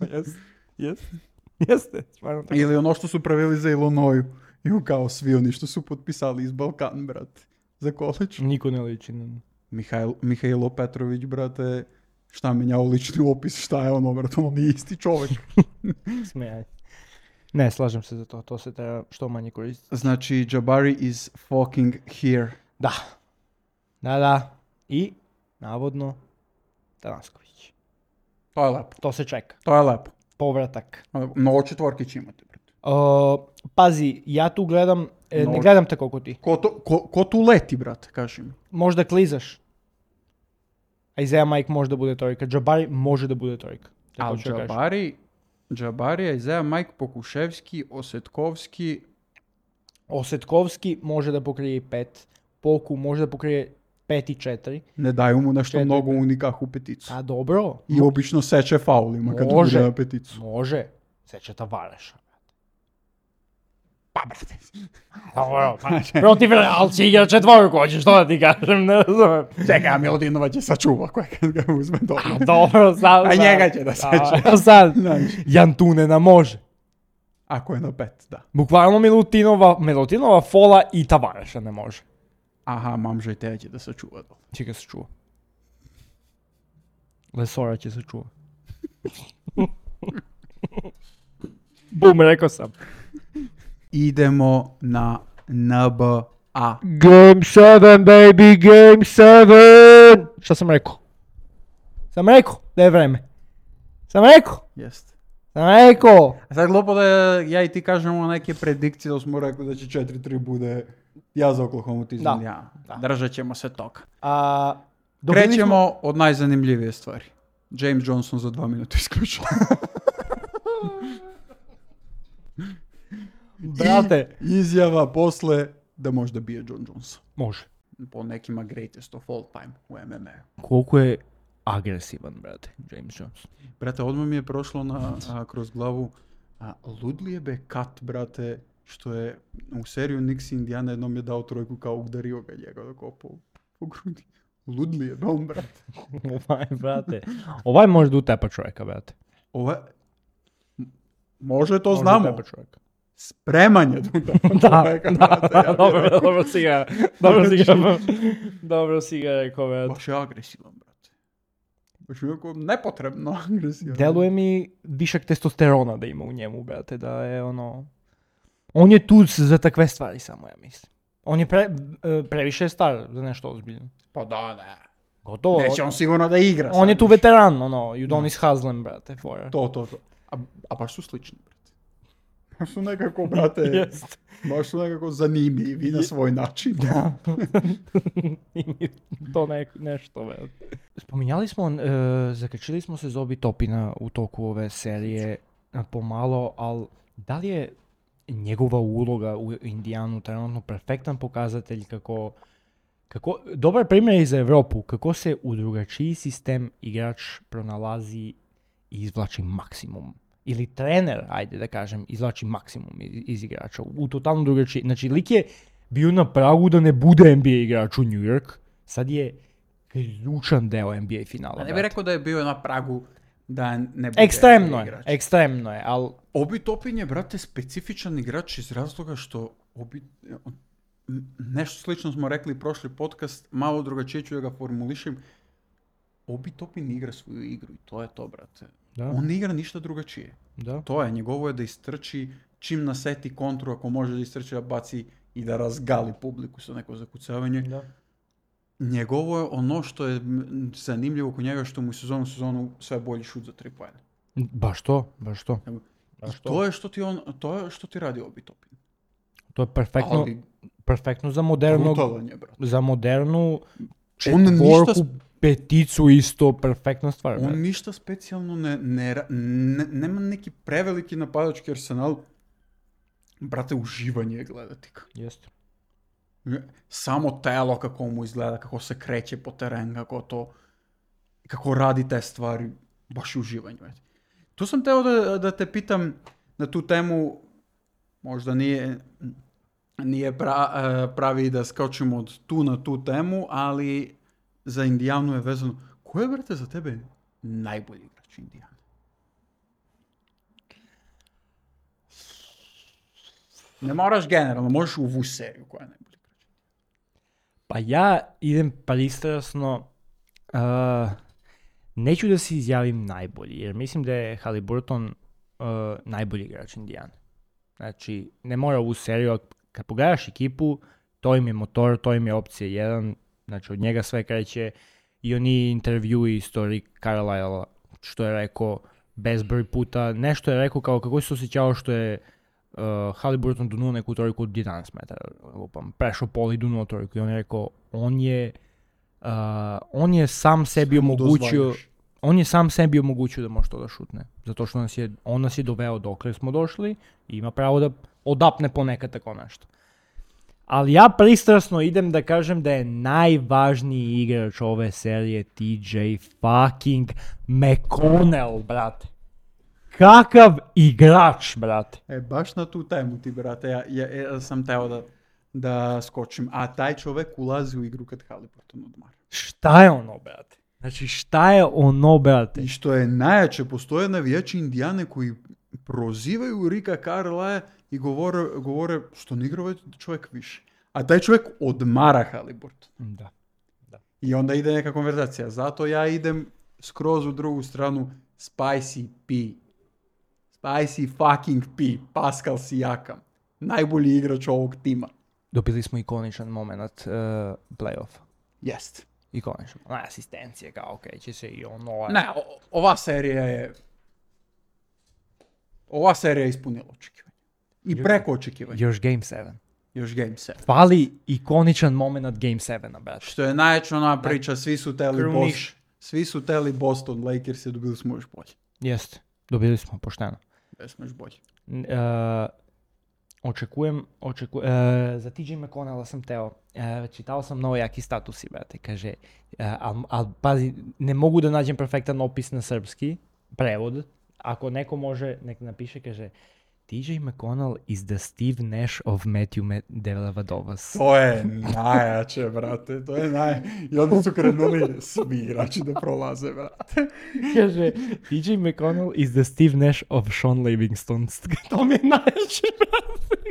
jeste. Stvarno tako. Ili ono što su pravili za Illinois. I kao svi oni što su potpisali iz Balkan, brate. Za koleđ. Niko ne liči na... Mihajlo Petrović, brate, šta menjao lični opis, šta je ono, brate, on nije isti čovjek. Smijaj. Ne, slažem se za to. To se treba što manje koristiti. Znači, Jabari is fucking here. Da. I, navodno, Tanasković. To je lepo. To se čeka. To je lepo. Povratak. Mnogo četvorki će imati, brate. Pazi, ja tu gledam, ne No. gledam tako ko ti. Ko tu leti, brate, kaži mi. Možda klizaš. Isaiah Mike može da bude trojka. Jabari može da bude trojka. Tako Ali ću da kažem. Jabari, Isaiah Mike, Pokuševski, Osetkovski. Osetkovski može da pokrije i 5. Poku može da pokrije 5 i 4. Ne daju mu nešto Četiri, mnogo pet. unikah u peticu. A dobro. I obično seče faulima kad Može. bude na peticu. Može. Sećata Vareša. Pa, brate. Dobro, protiv Realci igra četvorku, hoćeš to da ti kažem, ne razumem. Čekaj, a Milodinova će sačuva koja kad ga uzme dobro. Dobro, sad. A njega će da seče. A sad, Znaš, Jan Tunena može. ako je na 5, da. Bukvalno Milutinova fola i Tavareša ne može. Aha, Mamža i te će da sačuva dobro. Će ga se čuva. Lesora će se čuva. Bum, rekao sam. Idemo na NBA. Game 7, baby, Game 7! Šta sam rekao? Sam rekao da je vreme. Sam rekao. A sad glupo da ja i ti kažemo neke predikcije, da smo rekli da će 4-3 bude ja za Oklahoma, ti za ja. Da. Držat ćemo se toga. Dobili Krećemo od najzanimljivije stvari. James Johnson za 2 minuta isključio. Brate. Izjava posle da možda bije John Johnson. Može. Po nekima greatest of all time u MMA. Koliko je agresivan, brate, James Johnson. Brate, odmah mi je prošlo kroz glavu Ludlijebe kat, brate, što je u seriju Knicks Indiana jednom je dao trojku kao udario ga njega da kopa po grudi. Ludlijebe, on, brate. Brate. Ovaj može da utepa čovjeka, brate. Može, to Može znamo. da utepa čovjeka. Spreman je da utepa čoveka, brate. Ja bih rekao. Dobro si ga rekao, brate. Baš je agresivan, brate. Baš je jako nepotrebno agresivan. Deluje mi višak testosterona da ima u njemu, brate, da je ono... On je tu za takve stvari samo, ja mislim. On je previše star za nešto ozbiljno. Pa da, ne. Gotovo. Neće on sigurno da igra. On je sad tu više. veteran, ono, Udonis Haslem, brate, fora. To. A baš su slični, brate. Baš su nekako, brate, Jest. baš su nekako zanimljivi na svoj način. Da. To nešto, brate. Spominjali smo, zakačili smo se Zobi Topina u toku ove serije pomalo, ali Da li je njegova uloga u Indijanu trenutno perfektan pokazatelj kako dobar primjer je za Evropu, kako se u drugačiji sistem igrač pronalazi i izvlači maksimum. Ili trener, ajde da kažem, izvlači maksimum iz igrača. U totalno drugačiji. Znači, lik je bio na pragu da ne bude NBA igrač u New York, sad je ključan deo NBA finala. A ne bih rekao da je bio na pragu da ne bude Ekstremno je, ali... Obi Toppin je, brate, specifičan igrač iz razloga što nešto slično smo rekli prošli podcast, malo drugačije ću da ga formulišem. Obi Toppin igra svoju igru i to je to, brate. Da. On ne igra ništa drugačije. Da. To je, njegovo je da istrči, čim naseti kontru, ako može da istrči, da baci i da razgali publiku sa neko zakucavanje. Da. Njegovo je ono što je zanimljivo kod njega, što mu je sezonu sve bolji šut za 3 poena. Baš to. To je što ti radi Obi Toppin. To je perfektno za Brutalan je, brate. za modernu četvorku, peticu isto, perfektna stvar. On ništa specijalno nema neki preveliki napadački arsenal. Brate, uživanje je gledati ga. Jeste. Samo telo kako mu izgleda, kako se kreće po teren, kako radi te stvari, baš uživanje. Tu sam teo da te pitam na tu temu, možda nije pravi da skočimo od tu na tu temu, ali za Indijanu je vezano. Ko je, brate, za tebe najbolji igrač Indijane? Ne moraš generalno, možeš u ovu seriju koja je najbolji igrač. Pa ja idem pristrasno, neću da se izjavim najbolji, jer mislim da je Haliburton najbolji igrač Indijane. Znači, ne mora ovu seriju, kad pogledaš ekipu, to im je motor, to im je opcija 1, znači od njega sve kreće i oni intervjui istoriji Carlisle, što je rekao bezbroj puta, nešto je rekao kao kako se osjećao što je Haliburton dunuo neku trojku od 11 metara, prešao pol i dunuo trojku i on je rekao, on je sam sebi omogućio da može to da šutne, zato što on nas je doveo dokle smo došli i ima pravo da odapne ponekad tako nešto. Ali ja pristrasno idem da kažem da je najvažniji igrač ove serije TJ fucking McConnell, brate. Kakav igrač, brate. Baš na tu temu ti, brate, ja sam teo da skočim. A taj čovek ulazi u igru kad Haliburton odmara. Šta je ono, brate? Znači, šta je ono, brate? I što je najjače, postoje navijači Indijane koji prozivaju Ricka Carlisle i govore što ne igra ovaj čovjek više. A taj čovjek odmara Haliburton. Da. I onda ide neka konverzacija. Zato ja idem skroz u drugu stranu. Spicy P. Spicy fucking P. Pascal Siakam. Najbolji igrač ovog tima. Dobili smo ikoničan moment play-off. Jest. Ikoničan. Asistencije kao će se i ono... Ne, ova serija je ispunila očekivanje. I preko očekivanja. Još Game 7. Fali ikoničan moment Game 7, brate. Što je najjača ona priča, svi su teli Boston Lakers i dobili smo još bolje. Jeste, dobili smo pošteno. Dobili smo još bolje. Očekujem, za TJ McConnella sam teo, čitao sam novo jaki statusi, brate, kaže, ali pazi, ne mogu da nađem perfektan opis na srpski, prevod, ako neko može, nek napiše, kaže, TJ McConnell is the Steve Nash of Matthew Dellavedovas. To je najjače, brate, I onda su krenuli svi igrači da prolaze, brate. Kaže, TJ McConnell is the Steve Nash of Sean Livingston. To mi je najjače, brate.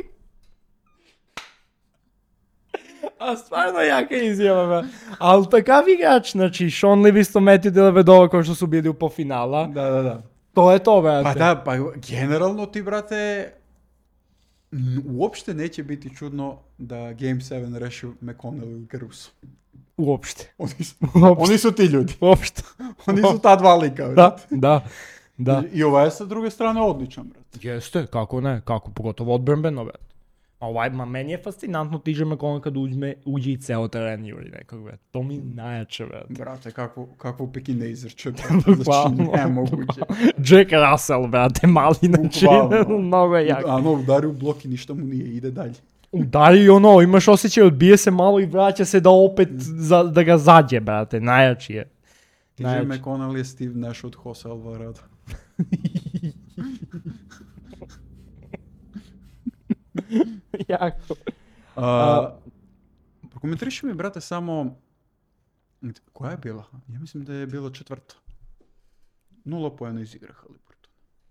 A stvarno jaka izjava, brate. Ali takav igrač, znači Sean Livingston, Matthew Dellavedova, kao što su bili u pofinala. Da. To je to, brate. Pa generalno ti, brate, uopšte neće biti čudno da Game 7 reši McConnell ili Caruso. Uopšte. Oni su ti ljudi. Uopšte. Oni su ta dva lika, brate. Da. I ovaj je sa druge strane odličan, brate. Jeste, kako ne, pogotovo odbrambeno, brate. Meni je fascinantno TJ McConnell kad uđe i ceo teren juri nekog, brate. To mi najjače, brate. Brate, kako Pekine izrče, brate. Znači, nemoguće. Jack Russell, brate, mali, znači, mnogo je jak. Ano, udari u blok i ništa mu nije, ide dalje. Udari imaš osjećaj, odbije se malo i vraća se da opet, da ga zađe, brate, najjači je. TJ McConnell je Steve Nash od Jose Alvarado. Jako. Prokomentariši mi, brate, samo... Koja je bila? Ja mislim da je bila 4. 0 poena iz igre Haliburton.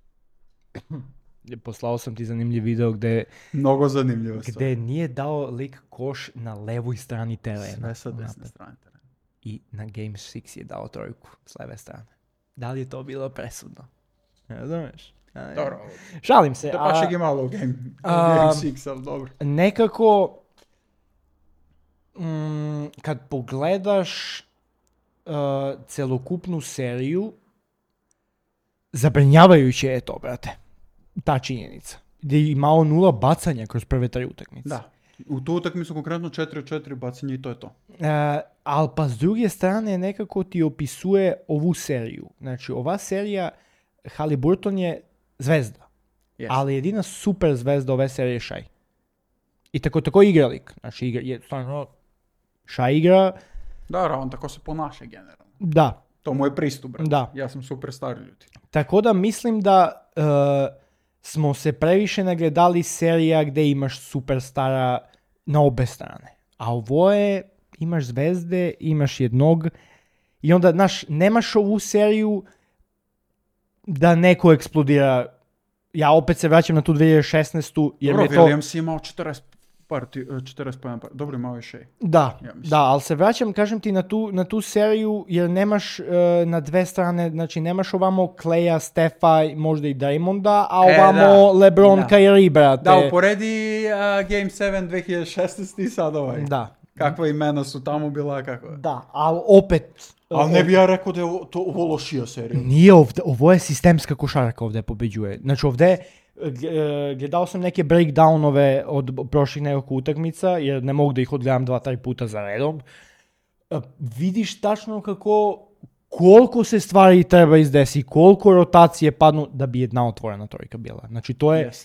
Poslao sam ti zanimljiv video gde... Mnogo zanimljivo stvar. Gde nije dao lik koš na levoj strani terena. Sve sa desne strane terena. I na Game 6 je dao trojku s leve strane. Da li je to bilo presudno? Ne razumeš? Dobro. Šalim se. Da pašeg je malo u Game 6, ali dobro. Nekako, kad pogledaš celokupnu seriju, zabrinjavajuće je to, brate. Ta činjenica. Gdje je imao 0 bacanja kroz prve 3 utakmice. Da. U tu utakmicu konkretno 4-4 bacanja i to je to. Ali pa s druge strane nekako ti opisuje ovu seriju. Znači, ova serija, Haliburton je zvezda. Yes. Ali jedina super zvezda ove serije je Shai. I tako igra lik. Znači, je stvarno, Shai igra... Da, on tako se ponaša generalno. Da. To mu je pristup, brate. Da. Ja sam superstar ljudi. Tako da mislim da smo se previše nagledali serija gdje imaš superstara na obe strane. A ovo je, imaš zvezde, imaš jednog i onda, znaš, nemaš ovu seriju da neko eksplodira. Ja opet se vraćam na tu 2016. Jer Bro, je to... Williams je imao 40 pojena. Dobro, imao je Shai. Da, Ja mislim. da, ali se vraćam, kažem ti, na tu seriju jer nemaš na dve strane, znači nemaš ovamo Claya, Stefa, možda i Draymonda, a ovamo LeBron, Kyrie, brate. Da, uporedi Game 7 2016 i sad ovaj. Da. Kakva imena su tamo bila, kako je. Da, ali opet... Ali ne bi ja rekao da je ovo lošija serija. Nije ovdje, ovo je sistemska košarka ovdje pobeđuje. Znači ovdje, gledao sam neke breakdownove od prošlih nekoliko utakmica, jer ne mogu da ih odgledam 2-3 puta za redom. Vidiš tačno koliko se stvari treba izdesi, koliko rotacije padnu da bi jedna otvorena trojka bila. Znači to je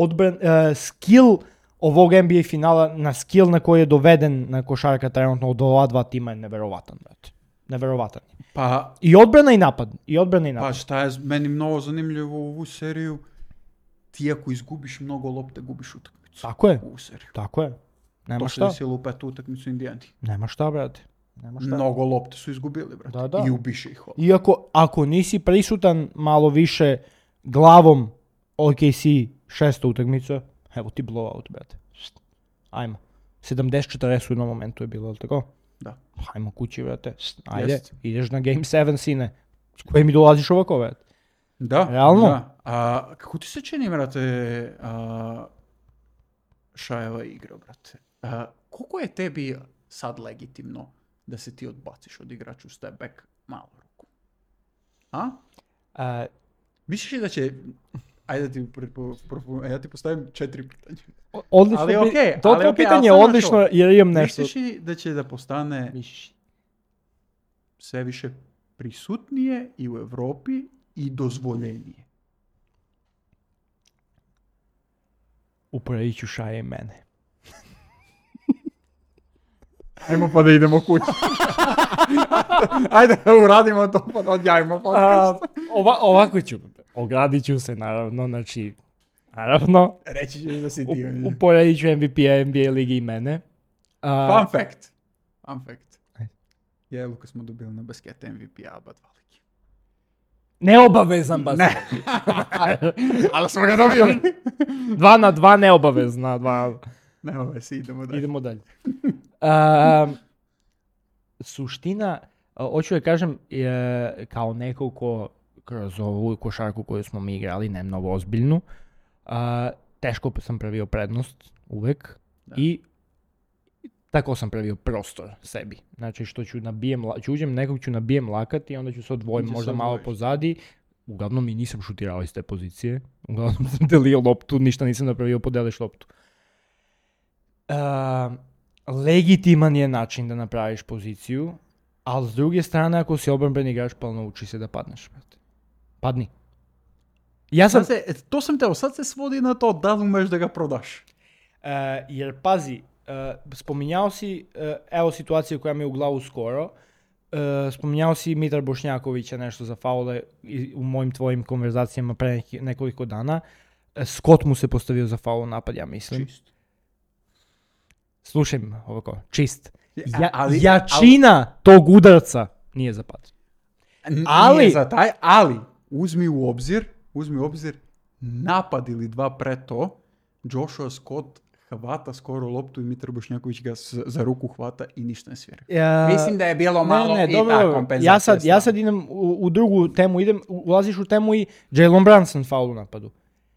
skill ovog NBA finala, na skill na koji je doveden na košarka trenutno od ova dva tima je neverovatan, brate. Neverovatan. Pa, I odbrana i napad. Pa šta je meni mnogo zanimljivo u ovu seriju, ti ako izgubiš mnogo lopte, gubiš utakmicu. Tako je. U seriju. Tako je. Nema šta. To se desilo u petu utakmicu Indijani. Nema šta, brate. Nema šta. Mnogo lopte su izgubili, brate. Da. I ubiše ih. Iako, ako nisi prisutan malo više glavom OKC 6. utakmica, evo ti blowout, brate. Ajmo. 70-40 u jednom momentu je bilo, ali tako? Da. Hajmo kući, brate. Ajde, ideš na Game 7, sine. S kojim mi dolaziš ovako, brate? Da. Realno? Da. Kako ti se čini, brate, Shaiova igra, brate? Koliko je tebi sad legitimno da se ti odbaciš od igrača u step back malo ruku? Misliš li da će... Ajde ja ti postavim 4 pitanja. Odlično, ali okay, to je pitanje odlično jer imam nešto. Misliš li da će da postane sve više prisutnije i u Evropi i dozvoljenije? Uporedit ću Shai i mene. Ajmo pa da idemo kući. Ajde da uradimo to pa da odjavimo podcast. Ovako ću. Ogradit ću se, naravno, znači, Reći ćeš da si ti. Uporedit ću MVP-a NBA ligi i mene. Fun fact. Ja i Luka smo dobili na basketa MVP-a oba dva ligi. Neobavezan basket. Ne. Ali smo ga dobili. 2-2 neobavezna. Nema veze, idemo dalje. Suština, hoću da kažem, kao neko ko kroz ovu košarku koju smo mi igrali, ne mnogo ozbiljnu, teško sam pravio prednost uvek i tako sam pravio prostor sebi. Znači što ću uđem, nekog ću nabijem lakat i onda ću se odvojim možda malo pozadi. Uglavnom i nisam šutirao iz te pozicije. Uglavnom sam delio loptu, ništa nisam napravio, podeliš loptu. Legitiman je način da napraviš poziciju, ali s druge strane, ako si obrambeni igrač, pa nauči se da padneš. Brate. Padni. Ja sam... To sam teo, sad se svodi na to da li umeš da ga prodaš. Jer pazi, spominjao si, evo situacija koja mi je u glavu skoro, spominjao si Mitar Bošnjakovića nešto za faule u mojim tvojim konverzacijama pre nekoliko dana. Scott mu se postavio za faul napad, ja mislim. Čist. Slušaj me ovako, čist. Ali- Jačina tog udarca nije za pad. Ali- Nije za taj, ali uzmi u obzir napad ili dva pre to, Joshua Scott hvata skoro loptu i Mitar Bošnjaković ga za ruku hvata i ništa ne svira. Mislim da je bilo malo i dobro, ta kompenzacija. ja sad idem u drugu temu, ulaziš u temu i Jalen Brunson faul u napadu.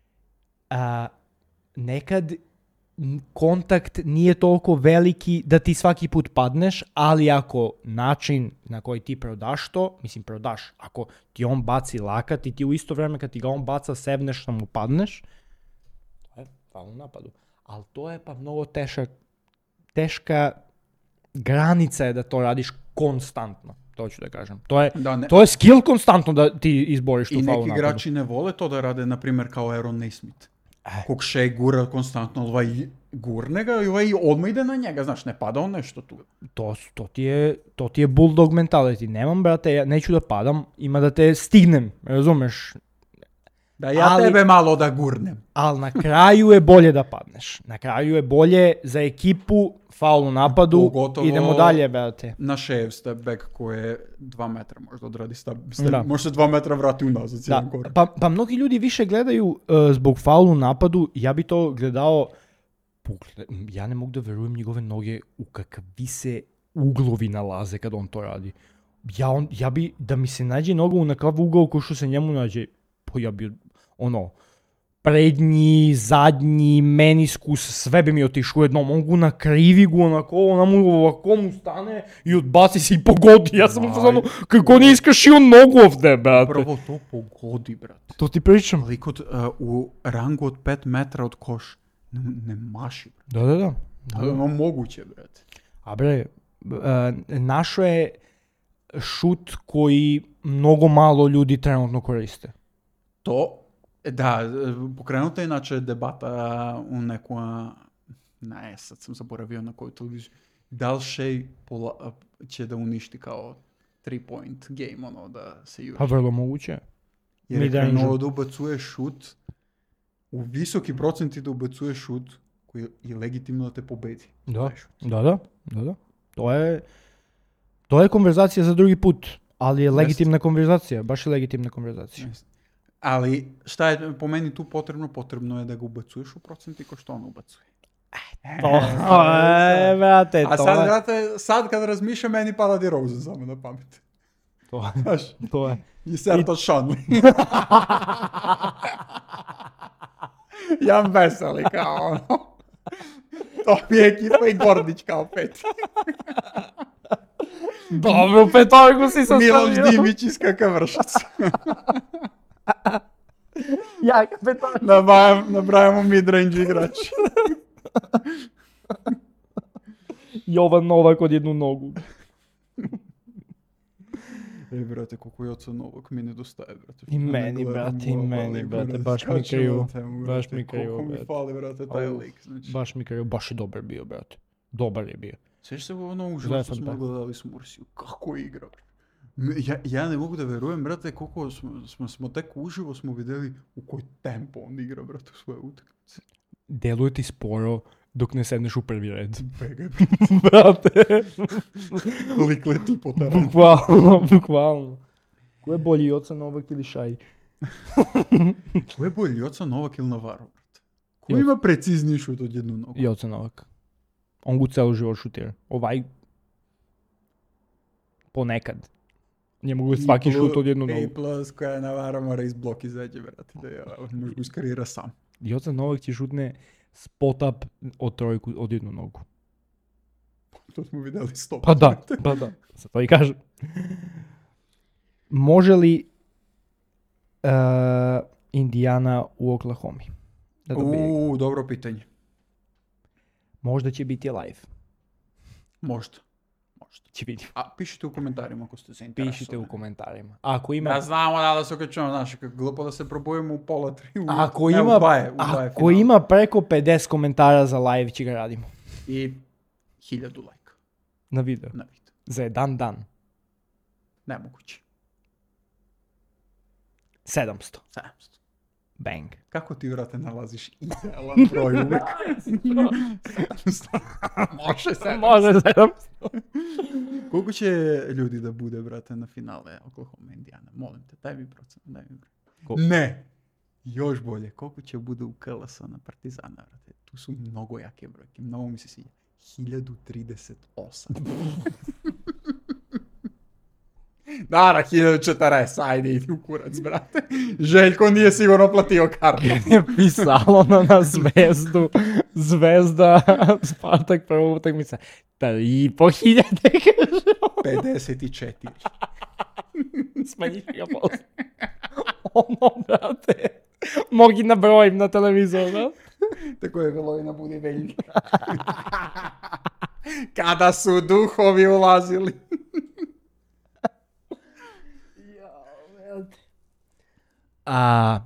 Nekad kontakt nije toliko veliki da ti svaki put padneš, ali ako način na koji ti prodaš to, ako ti on baci lakat i ti u isto vreme kad ti ga on baca sevneš da mu padneš, to je faul u napadu. Ali to je pa mnogo teška granica je da to radiš konstantno, to ću da kažem. To je skill konstantno da ti izboriš tu faul u napadu. I neki igrači ne vole to da rade, na primjer, kao Aaron Naismith. Kog Shea gura konstantno, ovaj gurne ga i ovaj odmah ide na njega, znaš, ne pada on nešto tu. To ti je bulldog mentality. Nemam, brate, ja neću da padam, ima da te stignem, razumeš? Da ja tebe malo da gurnem. Ali na kraju je bolje da padneš. Na kraju je bolje za ekipu, faul u napadu, Pogotovo idemo dalje, brate. Na Shea step back koji je 2 metra možda odradi Da. može se 2 metra vrati unazad cijeli korak. Pa mnogi ljudi više gledaju zbog faulu u napadu, ja bi to gledao, ja ne mogu da verujem njegove noge u kakvi se uglovi nalaze kad on to radi. Ja bi, da mi se nađe noga u nakav ugao ko što se njemu nađe, pa ja bi, prednji, zadnji, meniskus, sve bi mi otišlo jednom, on gu nakrivi gu onako, ona mu ovako mu stane i odbaci se i pogodi. Ja sam uzmano, kako nije iskršio nogu ovde, brate. Prvo to pogodi, brate. To ti pričam. Ali u rangu od 5 metra od koš ne maši, brate. Da. To je moguće, brate. A bre, našo je šut koji mnogo malo ljudi trenutno koriste. To, da, pokrenuta je inače debata u neku, sad sam zaboravio na koju televiziju, da li Shea će da uništi kao 3-point game, da se juri. Pa vrlo moguće. Jer je krenuo da ubacuje šut, u visoki procenti da ubacuje šut koji je legitimno da te pobedi. Da. To je konverzacija za drugi put, ali je legitimna konverzacija, baš je legitimna konverzacija. Ali šta je po meni tu potrebno? Potrebno je da ga ubacuješ u procenti ko što on ubacuje. Brate, a sad, brate, sad kad razmišljam, meni pada DeRozan samo na pamet. To je. I Serta Shanley. Jan Veseli kao To mi je ekipa i Gordić kao peti. Dobro, petorku si sastavio. Miloš Dimić iz Kakavršac. Jaka petorka. Nabrajamo mid-range igrači. Jovan Novak od jednu nogu. Brate, koliko je oca Novak mi nedostaje, brate. I meni, brate, baš mi krivo. Baš mi krivo, brate. Koliko mi fali, brate, taj lik. Znači. Baš mi krivo, baš je dobar bio, brate. Dobar je bio. Sveći se uživo što smo gledali s Mursiju. Kako je igrao? Ja ne mogu da verujem, brate, koliko smo tek uživo smo vidjeli u koji tempo on igra, brate, u svoje utakmice. Deluje ti sporo dok ne sedneš u prvi red. Begaj, brate. Lik leti po terenu. Bukvalno. Ko je bolji, Joca Novak ili Šaj? Ko je bolji, Joca Novak ili Navarro, brate? Ko ima precizniji šut od jednu nogu? Joca Novak. On gu celo život šutira. Ovaj ponekad. Ne mogu svaki šut od jednu nogu. A plus koja Navarro mora iz blok izađe, brate, da je možda uskarira sam. Joca Novak će šutne spot up od trojku od jednu nogu. To smo vidjeli 100. Pa da. Sad to i kažem. Može li Indiana u Oklahomi? Dobro pitanje. Možda će biti live. Možda. Će vidimo. A pišite u komentarima ako ste zainteresovani. Pišite u komentarima. Ako ima... Da znamo da se okačujemo, znaš, kako glupo da se probujemo u pola 3. Ako ne, ima, u 2 ako finala. ima preko 50 komentara za live, će ga radimo. I 1000 lajka Na video. na video. Za jedan dan. Nemoguće. 700. 700. Bang. Kako ti, vrate, nalaziš idealan broj uvek? 700. Može 700. Može 700. Koliko će ljudi da bude, brate, na finale Oklahoma Indiana? Molim te, daj mi procent, daj mi broj. Ne! Još bolje, koliko će bude u KLS na Partizana, brate? Tu su mnogo jake brojke, mnogo mi se sviđa. 1038. Dara, 1040, ajde, idi u kurac, brate. Željko nije sigurno platio kartu. Je pisalo na Zvezdu. Zvezda, Spartak prva utakmica. 3.500 kaže. 54. Smanjiš ga posle. Ono, brate. Mogi nabrojim na televizoru, brate. Tako je bilo i na Budivelji. Kada su duhovi ulazili. A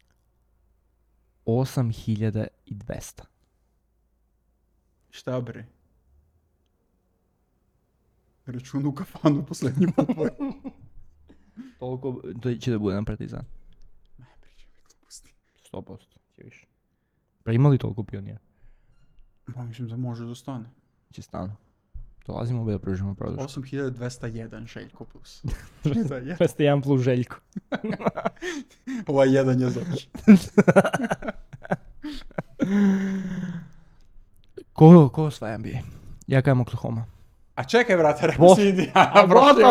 8.200. Šta bre? Račun u kafanu posljednji put. Toliko će da bude na Partizan. Ne pričaj mi gluposti. 100%. Će više. Pa ima li toliko pionira? Pa mislim da može da stane. Će stanu. Dolazimo da pružimo produžku. 8201 Željko plus. Za jedan. 201 plus Željko. Ovaj jedan je Zoki. Ko osvaja NBA? Ja kajem Oklahoma. A čekaj, brate, rekao si Indijana.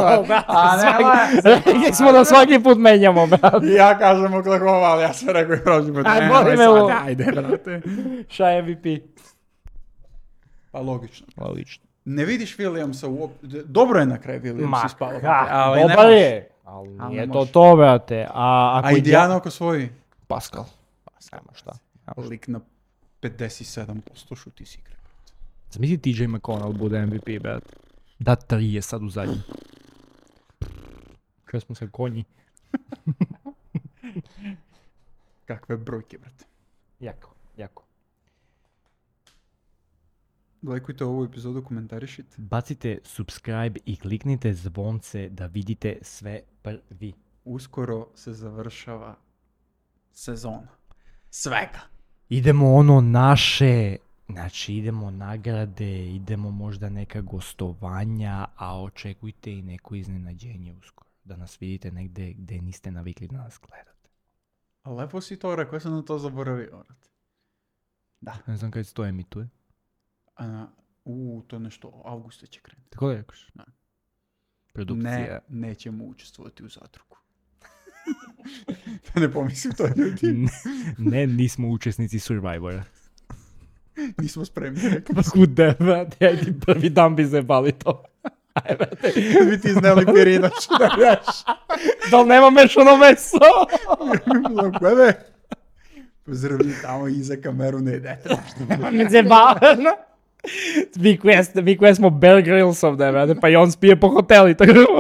Rekli smo da svaki put menjamo, brate. Ja kažem Oklahoma, ali ja sam rekao i prošli put. Aj, boli me ovo. Ajde, brate. Šta MVP? Pa logično. Logično. Ne vidiš Williamsa uopće. Dobro je na kraju Williams ispalo. Ali dobar je. Ali nije ne to može. to, brate. A ako A Indiana ako svoji? Pascal. Nema šta. Lik na 57% šuti si igre. Zamisli TJ McConnell bude MVP, brate. Da 3 je sad u zadnji. Kaj smo se konji. Kakve brojke, brate. Jako. Lajkujte ovu epizodu, komentarišite. Bacite subscribe i kliknite zvonce da vidite sve prvi. Uskoro se završava sezona. Svega. Idemo ono naše, znači idemo nagrade, idemo možda neka gostovanja, a očekujte i neko iznenađenje uskoro. Da nas vidite negde gde niste navikli da nas gledate. A lepo si to rekao, ja sam na to zaboravio. Brate. Da. Ne znam kada se to emituje. To je nešto, avgusta će krenuti. Tako da rekaš? Da. Produkcija. Ne, nećemo učestvovati u zadrugu. Da ne pomislim to ljudi. Ne, nismo učesnici Survivora. Nismo spremni, rekao. Pa kude, brate, ajde prvi dan bi zebali to. Aj, brate. Bi ti znali pirinač da ješ. Da li nema mešano meso? Glede. Pozdravljam tamo iza kameru, ne idete. Mi zebavano. Vi koje smo Bear Grylls ovdje, brate, pa i on spije po hoteli, tako da...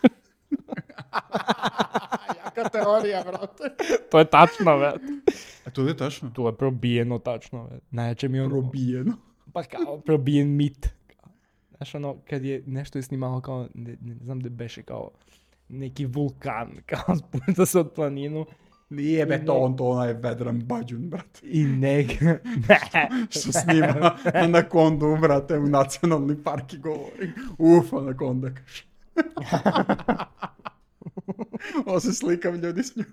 Jaka teorija, brate. To je tačno, brate. A to je tačno? To je probijeno tačno, brate. Najjače mi je ono... Probijeno. Pa kao probijen mit. Znaš ono, kad je nešto je snimalo kao, ne znam da beše kao neki vulkan, kao spušta se od planinu. Nije beton, to onaj vedran bađun, brate. I Što snima Anakondu, brate, u nacionalni park i govori. Anakonda, kaže. Ovo se slikam ljudi s njom.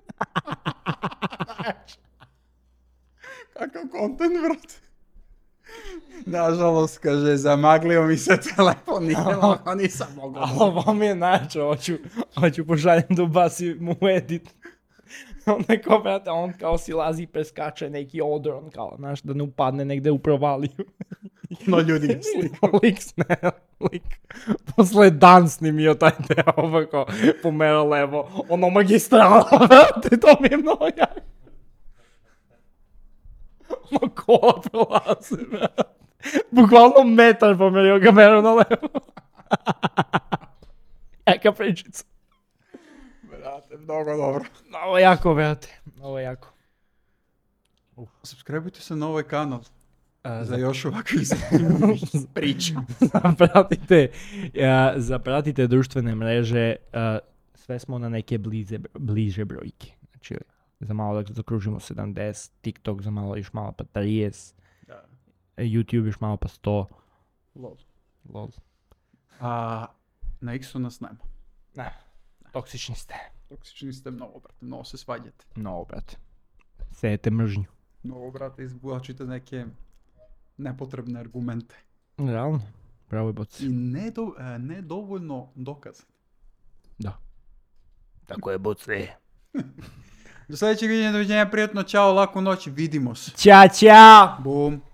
Kakav kontent, brate. Nažalost, kaže, zamaglio mi se telefon, nisam mogao. Ali ovo mi je najjače, hoću pošaljem da ubacim u edit. Onda kao, brate, on kao silazi i preskače neki odron, kao, znaš, da ne upadne negde u provaliju. No, ljudi ga slikao. Lik. Posle dan snimio taj deo, ovako, pomera levo, ono magistrala, brate, to mi je mnogo jako. Ono kola prolaze, brate. Bukvalno metar pomerio kameru na levo. Jaka pričica. Brate, mnogo dobro. Ovo je jako, brate. Ovo je jako. Subscribeujte se na ovaj kanal. Za Za- još ovakvih priča. Zapratite društvene mreže, sve smo na neke bliže brojke. Znači, za malo da zakružimo 70, TikTok za malo još malo pa 30, Da. YouTube još malo pa 100. Lol. Lol. A na X-u nas nema. Toksični ste. Toksični ste mnogo, brate. Mnogo se svađate. No, brate. Sejete mržnju. Mnogo, brate, izvlačite neke nepotrebne argumente. Realno. Bravo je boci. I nedovoljno dokazane. Da. Tako je boci. Do sljedećeg viđenja, doviđenja, prijatno, čao, laku noć, vidimo se. Ćao, ćao! Bum.